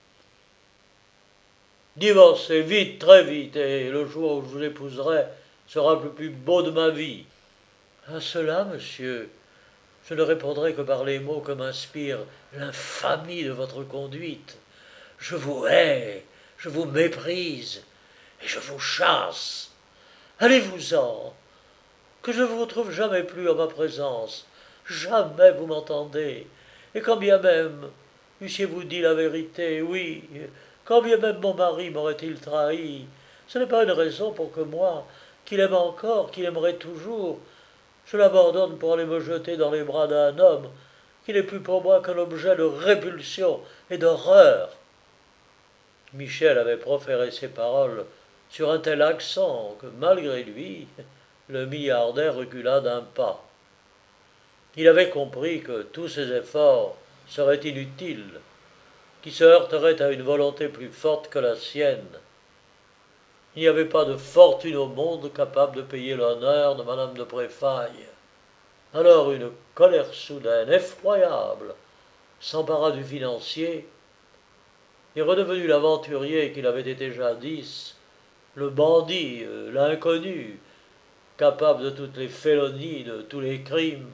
Divorcez vite, très vite, et le jour où je vous épouserai sera le plus beau de ma vie. À cela, monsieur, je ne répondrai que par les mots que m'inspire l'infamie de votre conduite. Je vous hais, je vous méprise, et je vous chasse. Allez-vous-en, que je ne vous retrouve jamais plus en ma présence. Jamais vous m'entendez. Et quand bien même eussiez-vous dit la vérité, oui, quand bien même mon mari m'aurait-il trahi, ce n'est pas une raison pour que moi, qu'il aime encore, qu'il aimerait toujours, je l'abandonne pour aller me jeter dans les bras d'un homme qui n'est plus pour moi qu'un objet de répulsion et d'horreur. » Michel avait proféré ces paroles sur un tel accent que, malgré lui, le milliardaire recula d'un pas. Il avait compris que tous ses efforts seraient inutiles, qu'il se heurterait à une volonté plus forte que la sienne. Il n'y avait pas de fortune au monde capable de payer l'honneur de madame de Préfaille. Alors une colère soudaine, effroyable, s'empara du financier, et redevenu l'aventurier qu'il avait été jadis, le bandit, l'inconnu, capable de toutes les félonies, de tous les crimes.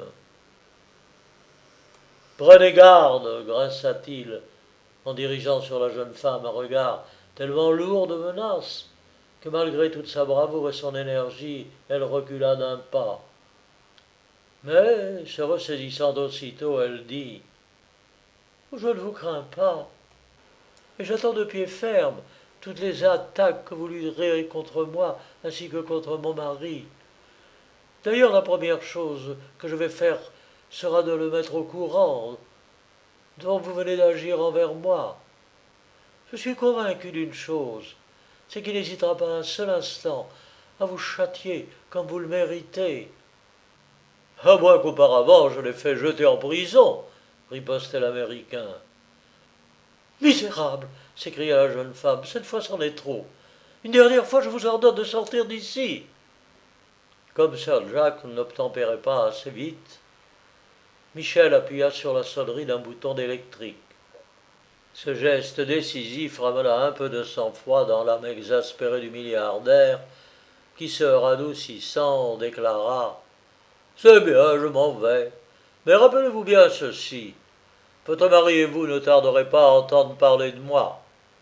« Prenez garde, grinça-t-il, en dirigeant sur la jeune femme un regard tellement lourd de menaces que malgré toute sa bravoure et son énergie, elle recula d'un pas. Mais, se ressaisissant aussitôt, elle dit « Je ne vous crains pas, et j'attends de pied ferme toutes les attaques que vous lurez contre moi ainsi que contre mon mari. D'ailleurs, la première chose que je vais faire sera de le mettre au courant dont vous venez d'agir envers moi. Je suis convaincu d'une chose, c'est qu'il n'hésitera pas un seul instant à vous châtier comme vous le méritez. » « À moins qu'auparavant je l'ai fait jeter en prison, » ripostait l'Américain. « Misérable, s'écria la jeune femme, cette fois c'en est trop. Une dernière fois je vous ordonne de sortir d'ici. » Comme Sir Jack n'obtempérait pas assez vite, Michel appuya sur la sonnerie d'un bouton d'électrique. Ce geste décisif ramena un peu de sang-froid dans l'âme exaspérée du milliardaire, qui, se radoucissant, déclara « C'est bien, je m'en vais. Mais rappelez-vous bien ceci. Votre mari et vous ne tarderez pas à entendre parler de moi.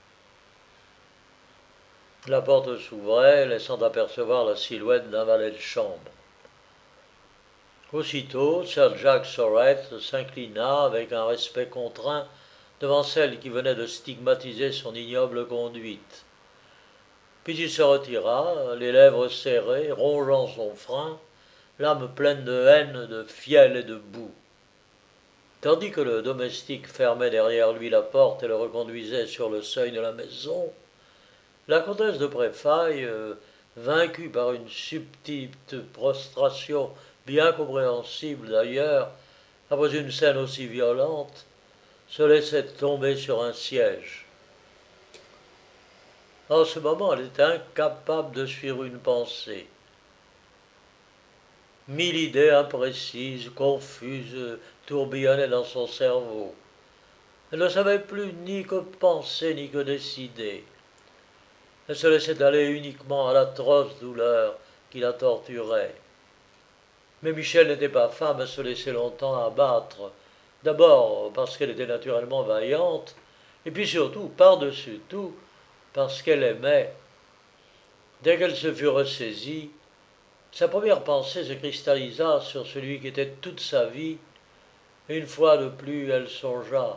La porte s'ouvrait, laissant apercevoir la silhouette d'un valet de chambre. Aussitôt, Sir Jack Sorrett s'inclina avec un respect contraint devant celle qui venait de stigmatiser son ignoble conduite. Puis il se retira, les lèvres serrées, rongeant son frein, l'âme pleine de haine, de fiel et de boue. Tandis que le domestique fermait derrière lui la porte et le reconduisait sur le seuil de la maison, la comtesse de Préfaille, vaincue par une subtile prostration bien compréhensible d'ailleurs, après une scène aussi violente, se laissait tomber sur un siège. En ce moment, elle était incapable de suivre une pensée. Mille idées imprécises, confuses, tourbillonnaient dans son cerveau. Elle ne savait plus ni que penser ni que décider. Elle se laissait aller uniquement à l'atroce douleur qui la torturait. Mais Michel n'était pas femme à se laisser longtemps abattre. D'abord parce qu'elle était naturellement vaillante, et puis surtout, par-dessus tout, parce qu'elle aimait. Dès qu'elle se fut ressaisie, sa première pensée se cristallisa sur celui qui était toute sa vie, et une fois de plus elle songea.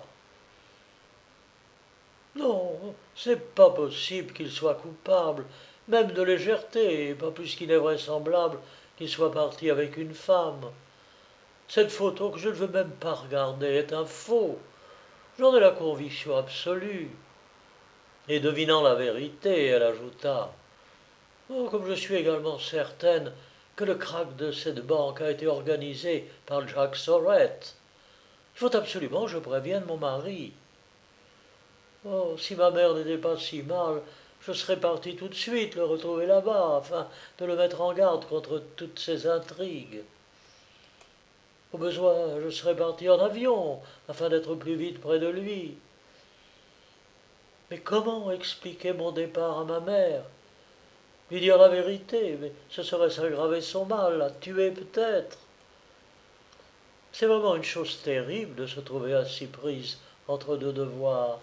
Non, c'est pas possible qu'il soit coupable, même de légèreté, et pas plus qu'il est vraisemblable qu'il soit parti avec une femme. Cette photo que je ne veux même pas regarder est un faux. J'en ai la conviction absolue. Et devinant la vérité, elle ajouta: oh, comme je suis également certaine que le krach de cette banque a été organisé par Jack Sorrett. Il faut absolument que je prévienne mon mari. Oh, si ma mère n'était pas si mal, je serais parti tout de suite le retrouver là-bas, afin de le mettre en garde contre toutes ces intrigues. Au besoin, je serais parti en avion, afin d'être plus vite près de lui. Mais comment expliquer mon départ à ma mère? Lui dire la vérité, mais ce serait s'aggraver son mal, la tuer peut-être. C'est vraiment une chose terrible de se trouver ainsi prise entre deux devoirs.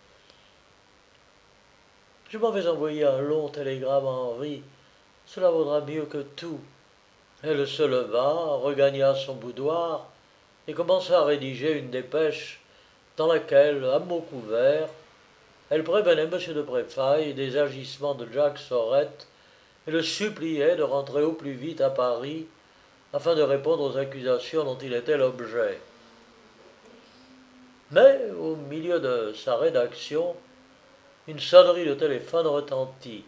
Je m'en vais envoyer un long télégramme à Henri. Cela vaudra mieux que tout. Elle se leva, regagna son boudoir et commença à rédiger une dépêche dans laquelle, à mots couverts, elle prévenait M. de Préfaille des agissements de Jack Sorrett et le suppliait de rentrer au plus vite à Paris afin de répondre aux accusations dont il était l'objet. Mais, au milieu de sa rédaction, une sonnerie de téléphone retentit.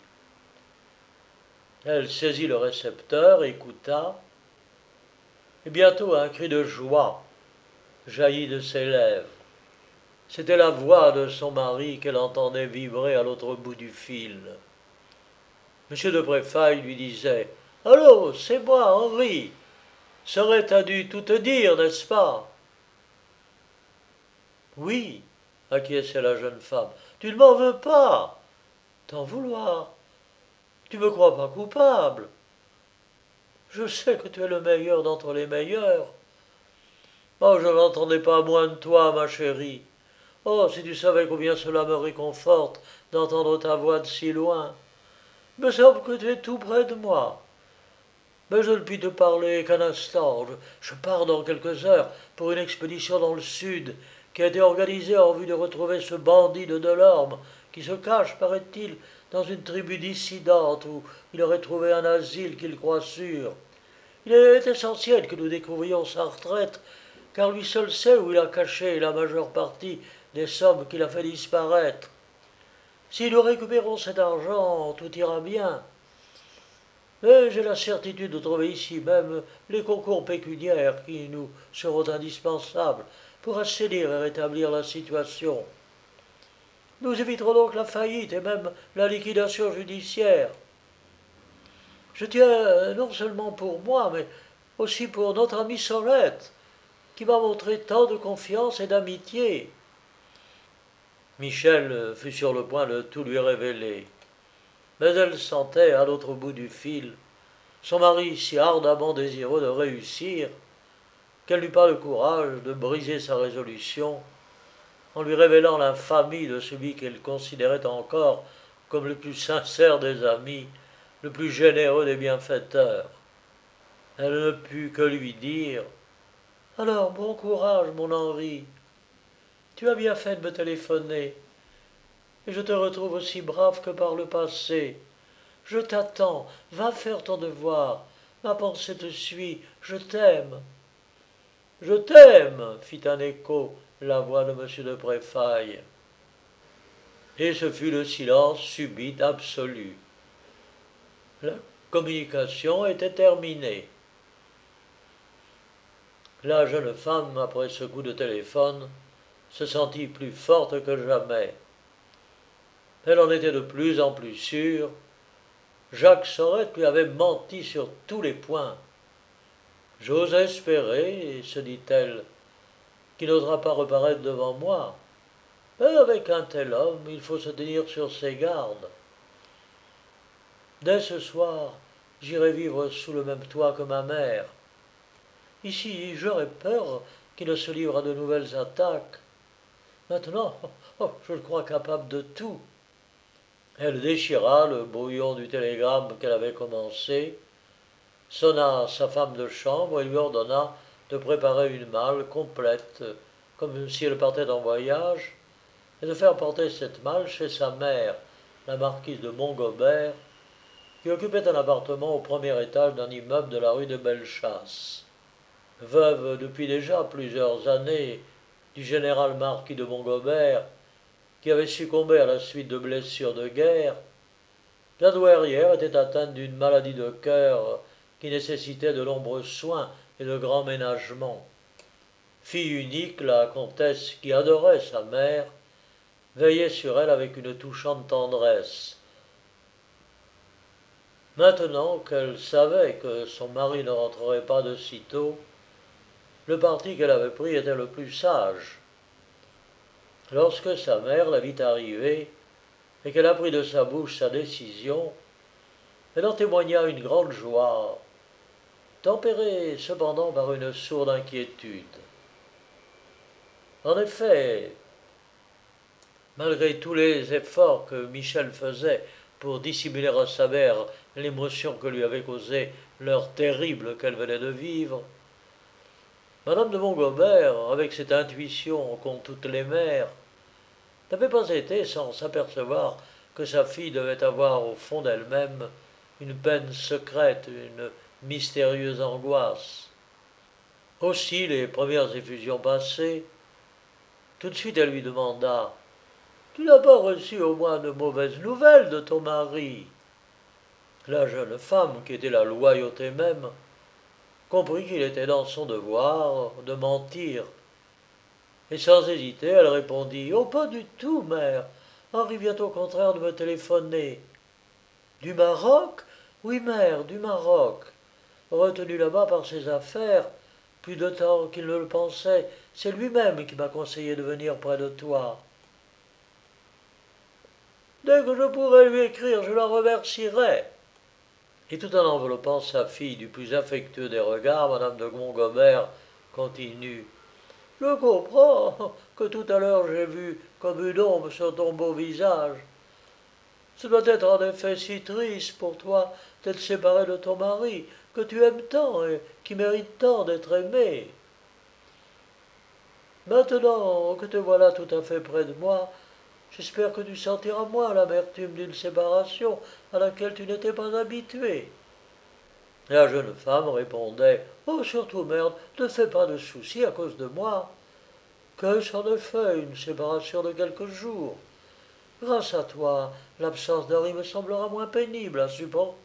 Elle saisit le récepteur, écouta, et bientôt un cri de joie jaillit de ses lèvres. C'était la voix de son mari qu'elle entendait vibrer à l'autre bout du fil. M. de Préfaille lui disait: « Allô, c'est moi, Henri. Sorrett a dû tout te dire, n'est-ce pas ?» « Oui, » acquiesçait la jeune femme. « Tu ne m'en veux pas. T'en vouloir. Tu me crois pas coupable. Je sais que tu es le meilleur d'entre les meilleurs. Oh, je n'entendais pas moins de toi, ma chérie. Oh, si tu savais combien cela me réconforte d'entendre ta voix de si loin. Il me semble que tu es tout près de moi. Mais je ne puis te parler qu'un instant. Je pars dans quelques heures pour une expédition dans le sud qui a été organisée en vue de retrouver ce bandit de Delorme qui se cache, paraît-il, dans une tribu dissidente où il aurait trouvé un asile qu'il croit sûr. Il est essentiel que nous découvrions sa retraite, car lui seul sait où il a caché la majeure partie des sommes qu'il a fait disparaître. Si nous récupérons cet argent, tout ira bien. Mais j'ai la certitude de trouver ici même les concours pécuniaires qui nous seront indispensables pour assainir et rétablir la situation. Nous éviterons donc la faillite et même la liquidation judiciaire. Je tiens non seulement pour moi, mais aussi pour notre ami Sorrett, qui m'a montré tant de confiance et d'amitié. » Michel fut sur le point de tout lui révéler. Mais elle sentait, à l'autre bout du fil, son mari si ardemment désireux de réussir, qu'elle n'eut pas le courage de briser sa résolution en lui révélant l'infamie de celui qu'elle considérait encore comme le plus sincère des amis, le plus généreux des bienfaiteurs. Elle ne put que lui dire « Alors, bon courage, mon Henri. Tu as bien fait de me téléphoner, et je te retrouve aussi brave que par le passé. Je t'attends, va faire ton devoir. Ma pensée te suit, je t'aime. » Je t'aime, fit un écho la voix de M. de Préfaille. Et ce fut le silence subit absolu. La communication était terminée. La jeune femme, après ce coup de téléphone, se sentit plus forte que jamais. Elle en était de plus en plus sûre. Jacques Sorette lui avait menti sur tous les points. J'ose espérer, se dit-elle, qu'il n'osera pas reparaître devant moi. Mais avec un tel homme, il faut se tenir sur ses gardes. Dès ce soir, j'irai vivre sous le même toit que ma mère. Ici, j'aurais peur qu'il ne se livre à de nouvelles attaques. Maintenant, je le crois capable de tout. Elle déchira le brouillon du télégramme qu'elle avait commencé, sonna sa femme de chambre et lui ordonna de préparer une malle complète, comme si elle partait en voyage, et de faire porter cette malle chez sa mère, la marquise de Montgobert, qui occupait un appartement au premier étage d'un immeuble de la rue de Bellechasse. Veuve depuis déjà plusieurs années du général marquis de Montgobert, qui avait succombé à la suite de blessures de guerre, la douairière était atteinte d'une maladie de cœur qui nécessitait de nombreux soins et de grands ménagements. Fille unique, la comtesse, qui adorait sa mère, veillait sur elle avec une touchante tendresse. Maintenant qu'elle savait que son mari ne rentrerait pas de sitôt, le parti qu'elle avait pris était le plus sage. Lorsque sa mère la vit arriver, et qu'elle apprit de sa bouche sa décision, elle en témoigna une grande joie, tempérée cependant par une sourde inquiétude. En effet, malgré tous les efforts que Michel faisait pour dissimuler à sa mère l'émotion que lui avait causée l'heure terrible qu'elle venait de vivre, Madame de Montgobert, avec cette intuition qu'ont toutes les mères, n'avait pas été sans s'apercevoir que sa fille devait avoir au fond d'elle-même une peine secrète, une mystérieuse angoisse. Aussi, les premières effusions passées, tout de suite elle lui demanda « Tu n'as pas reçu au moins de mauvaises nouvelles de ton mari ?» La jeune femme, qui était la loyauté même, comprit qu'il était dans son devoir de mentir. Et sans hésiter, elle répondit « Oh, pas du tout, mère. Henri vient au contraire de me téléphoner. » « Du Maroc ? Oui, mère, du Maroc. Retenu là-bas par ses affaires, plus de temps qu'il ne le pensait, c'est lui-même qui m'a conseillé de venir près de toi. Dès que je pourrai lui écrire, je la remercierai. » Et tout en enveloppant sa fille du plus affectueux des regards, madame de Montgobert continue. « Je comprends que tout à l'heure j'ai vu comme une ombre sur ton beau visage. Ce doit être en effet si triste pour toi d'être séparé de ton mari, que tu aimes tant et qui mérite tant d'être aimé. Maintenant que te voilà tout à fait près de moi, j'espère que tu sentiras moins l'amertume d'une séparation à laquelle tu n'étais pas habitué. » La jeune femme répondait « Oh, surtout, merde, ne fais pas de soucis à cause de moi. Qu'est-ce en effet une séparation de quelques jours? Grâce à toi, l'absence d'Harry me semblera moins pénible à supporter. »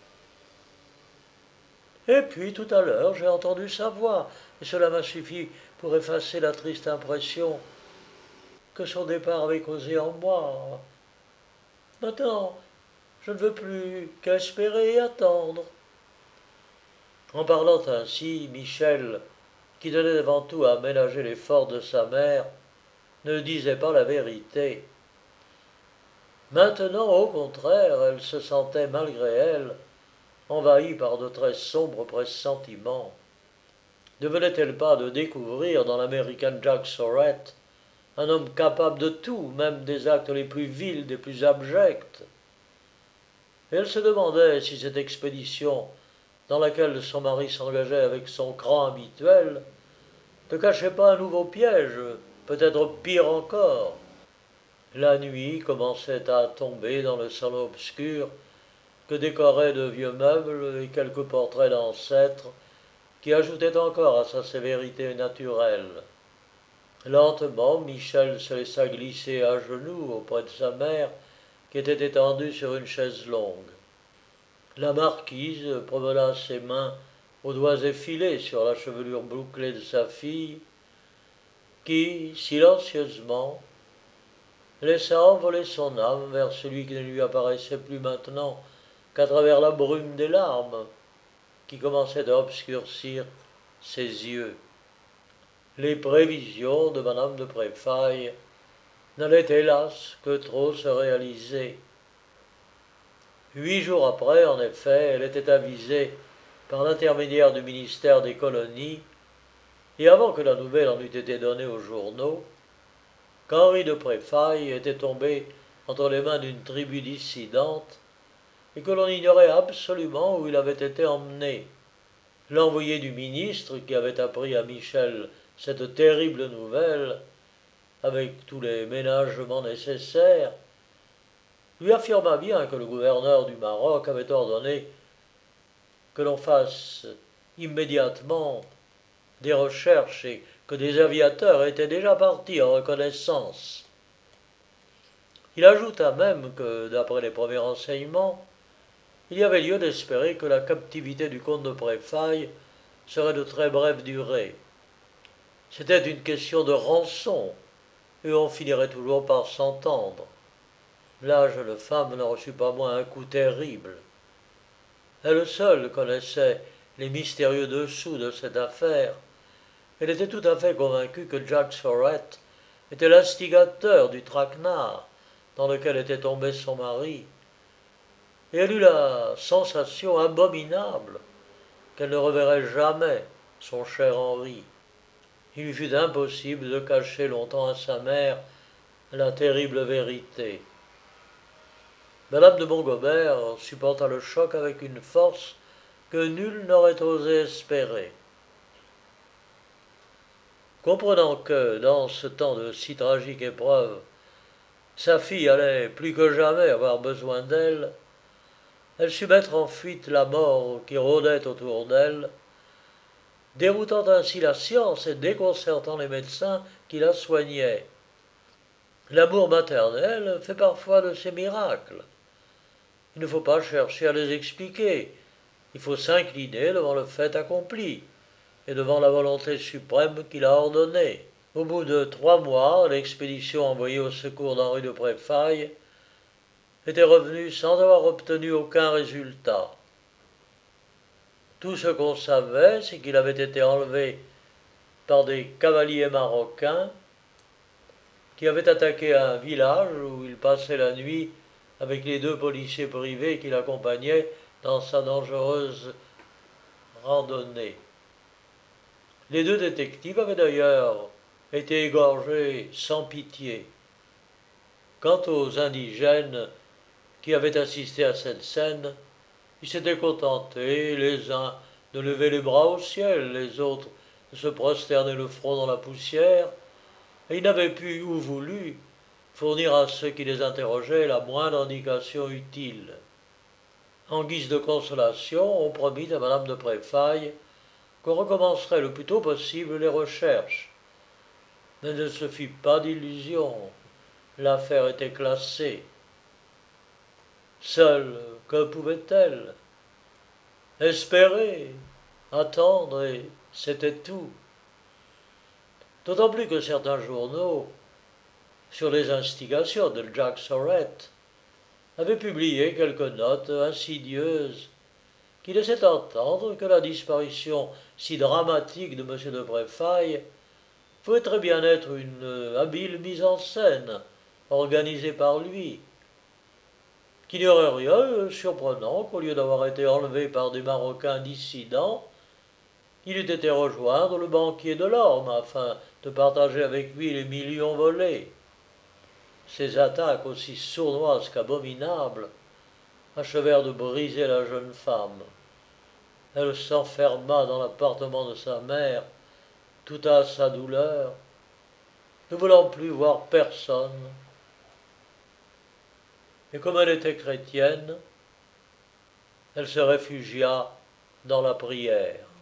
Et puis, tout à l'heure, j'ai entendu sa voix, et cela m'a suffi pour effacer la triste impression que son départ avait causée en moi. Maintenant, je ne veux plus qu'espérer et attendre. En parlant ainsi, Michel, qui tenait avant tout à ménager l'effort de sa mère, ne disait pas la vérité. Maintenant, au contraire, elle se sentait, malgré elle, envahie par de très sombres pressentiments. Ne venait-elle pas de découvrir dans l'américain Jack Sorette un homme capable de tout, même des actes les plus vils, des plus abjects. Et elle se demandait si cette expédition, dans laquelle son mari s'engageait avec son cran habituel, ne cachait pas un nouveau piège, peut-être pire encore. La nuit commençait à tomber dans le salon obscur que décoraient de vieux meubles et quelques portraits d'ancêtres qui ajoutaient encore à sa sévérité naturelle. Lentement, Michel se laissa glisser à genoux auprès de sa mère, qui était étendue sur une chaise longue. La marquise promena ses mains aux doigts effilés sur la chevelure bouclée de sa fille, qui, silencieusement, laissa envoler son âme vers celui qui ne lui apparaissait plus maintenant qu'à travers la brume des larmes qui commençait à obscurcir ses yeux. Les prévisions de madame de Préfaille n'allaient hélas que trop se réaliser. 8 jours après, en effet, elle était avisée par l'intermédiaire du ministère des colonies, et avant que la nouvelle en eût été donnée aux journaux, qu'Henri de Préfaille était tombé entre les mains d'une tribu dissidente et que l'on ignorait absolument où il avait été emmené. L'envoyé du ministre, qui avait appris à Michel cette terrible nouvelle, avec tous les ménagements nécessaires, lui affirma bien que le gouverneur du Maroc avait ordonné que l'on fasse immédiatement des recherches et que des aviateurs étaient déjà partis en reconnaissance. Il ajouta même que, d'après les premiers renseignements, il y avait lieu d'espérer que la captivité du comte de Préfaille serait de très brève durée. C'était une question de rançon, et on finirait toujours par s'entendre. La jeune femme n'en reçut pas moins un coup terrible. Elle seule connaissait les mystérieux dessous de cette affaire. Elle était tout à fait convaincue que Jack Sorrett était l'instigateur du traquenard dans lequel était tombé son mari, et elle eut la sensation abominable qu'elle ne reverrait jamais son cher Henri. Il lui fut impossible de cacher longtemps à sa mère la terrible vérité. Madame de Montgobert supporta le choc avec une force que nul n'aurait osé espérer. Comprenant que, dans ce temps de si tragique épreuve, sa fille allait plus que jamais avoir besoin d'elle, elle sut mettre en fuite la mort qui rôdait autour d'elle, déroutant ainsi la science et déconcertant les médecins qui la soignaient. L'amour maternel fait parfois de ces miracles. Il ne faut pas chercher à les expliquer, il faut s'incliner devant le fait accompli et devant la volonté suprême qui l'a ordonné. Au bout de 3 mois, l'expédition envoyée au secours d'Henri de Préfaille était revenue sans avoir obtenu aucun résultat. Tout ce qu'on savait, c'est qu'il avait été enlevé par des cavaliers marocains qui avaient attaqué un village où il passait la nuit avec les 2 policiers privés qui l'accompagnaient dans sa dangereuse randonnée. Les 2 détectives avaient d'ailleurs été égorgés sans pitié. Quant aux indigènes qui avaient assisté à cette scène, ils s'étaient contentés, les uns de lever les bras au ciel, les autres de se prosterner le front dans la poussière, et ils n'avaient pu, ou voulu, fournir à ceux qui les interrogeaient la moindre indication utile. En guise de consolation, on promit à madame de Préfaille qu'on recommencerait le plus tôt possible les recherches. Mais ne se fit pas d'illusion, l'affaire était classée. Seule, que pouvait-elle? Espérer, attendre, et c'était tout. D'autant plus que certains journaux, sur les instigations de Jack Sorrett, avaient publié quelques notes insidieuses qui laissaient entendre que la disparition si dramatique de M. de Préfaille pouvait très bien être une habile mise en scène organisée par lui, qu'il n'y aurait rien de surprenant qu'au lieu d'avoir été enlevé par des Marocains dissidents, Il eût été rejoindre le banquier de l'homme afin de partager avec lui les millions volés. Ces attaques, aussi sournoises qu'abominables, achevèrent de briser la jeune femme. Elle s'enferma dans l'appartement de sa mère, tout à sa douleur, ne voulant plus voir personne. Et comme elle était chrétienne, elle se réfugia dans la prière.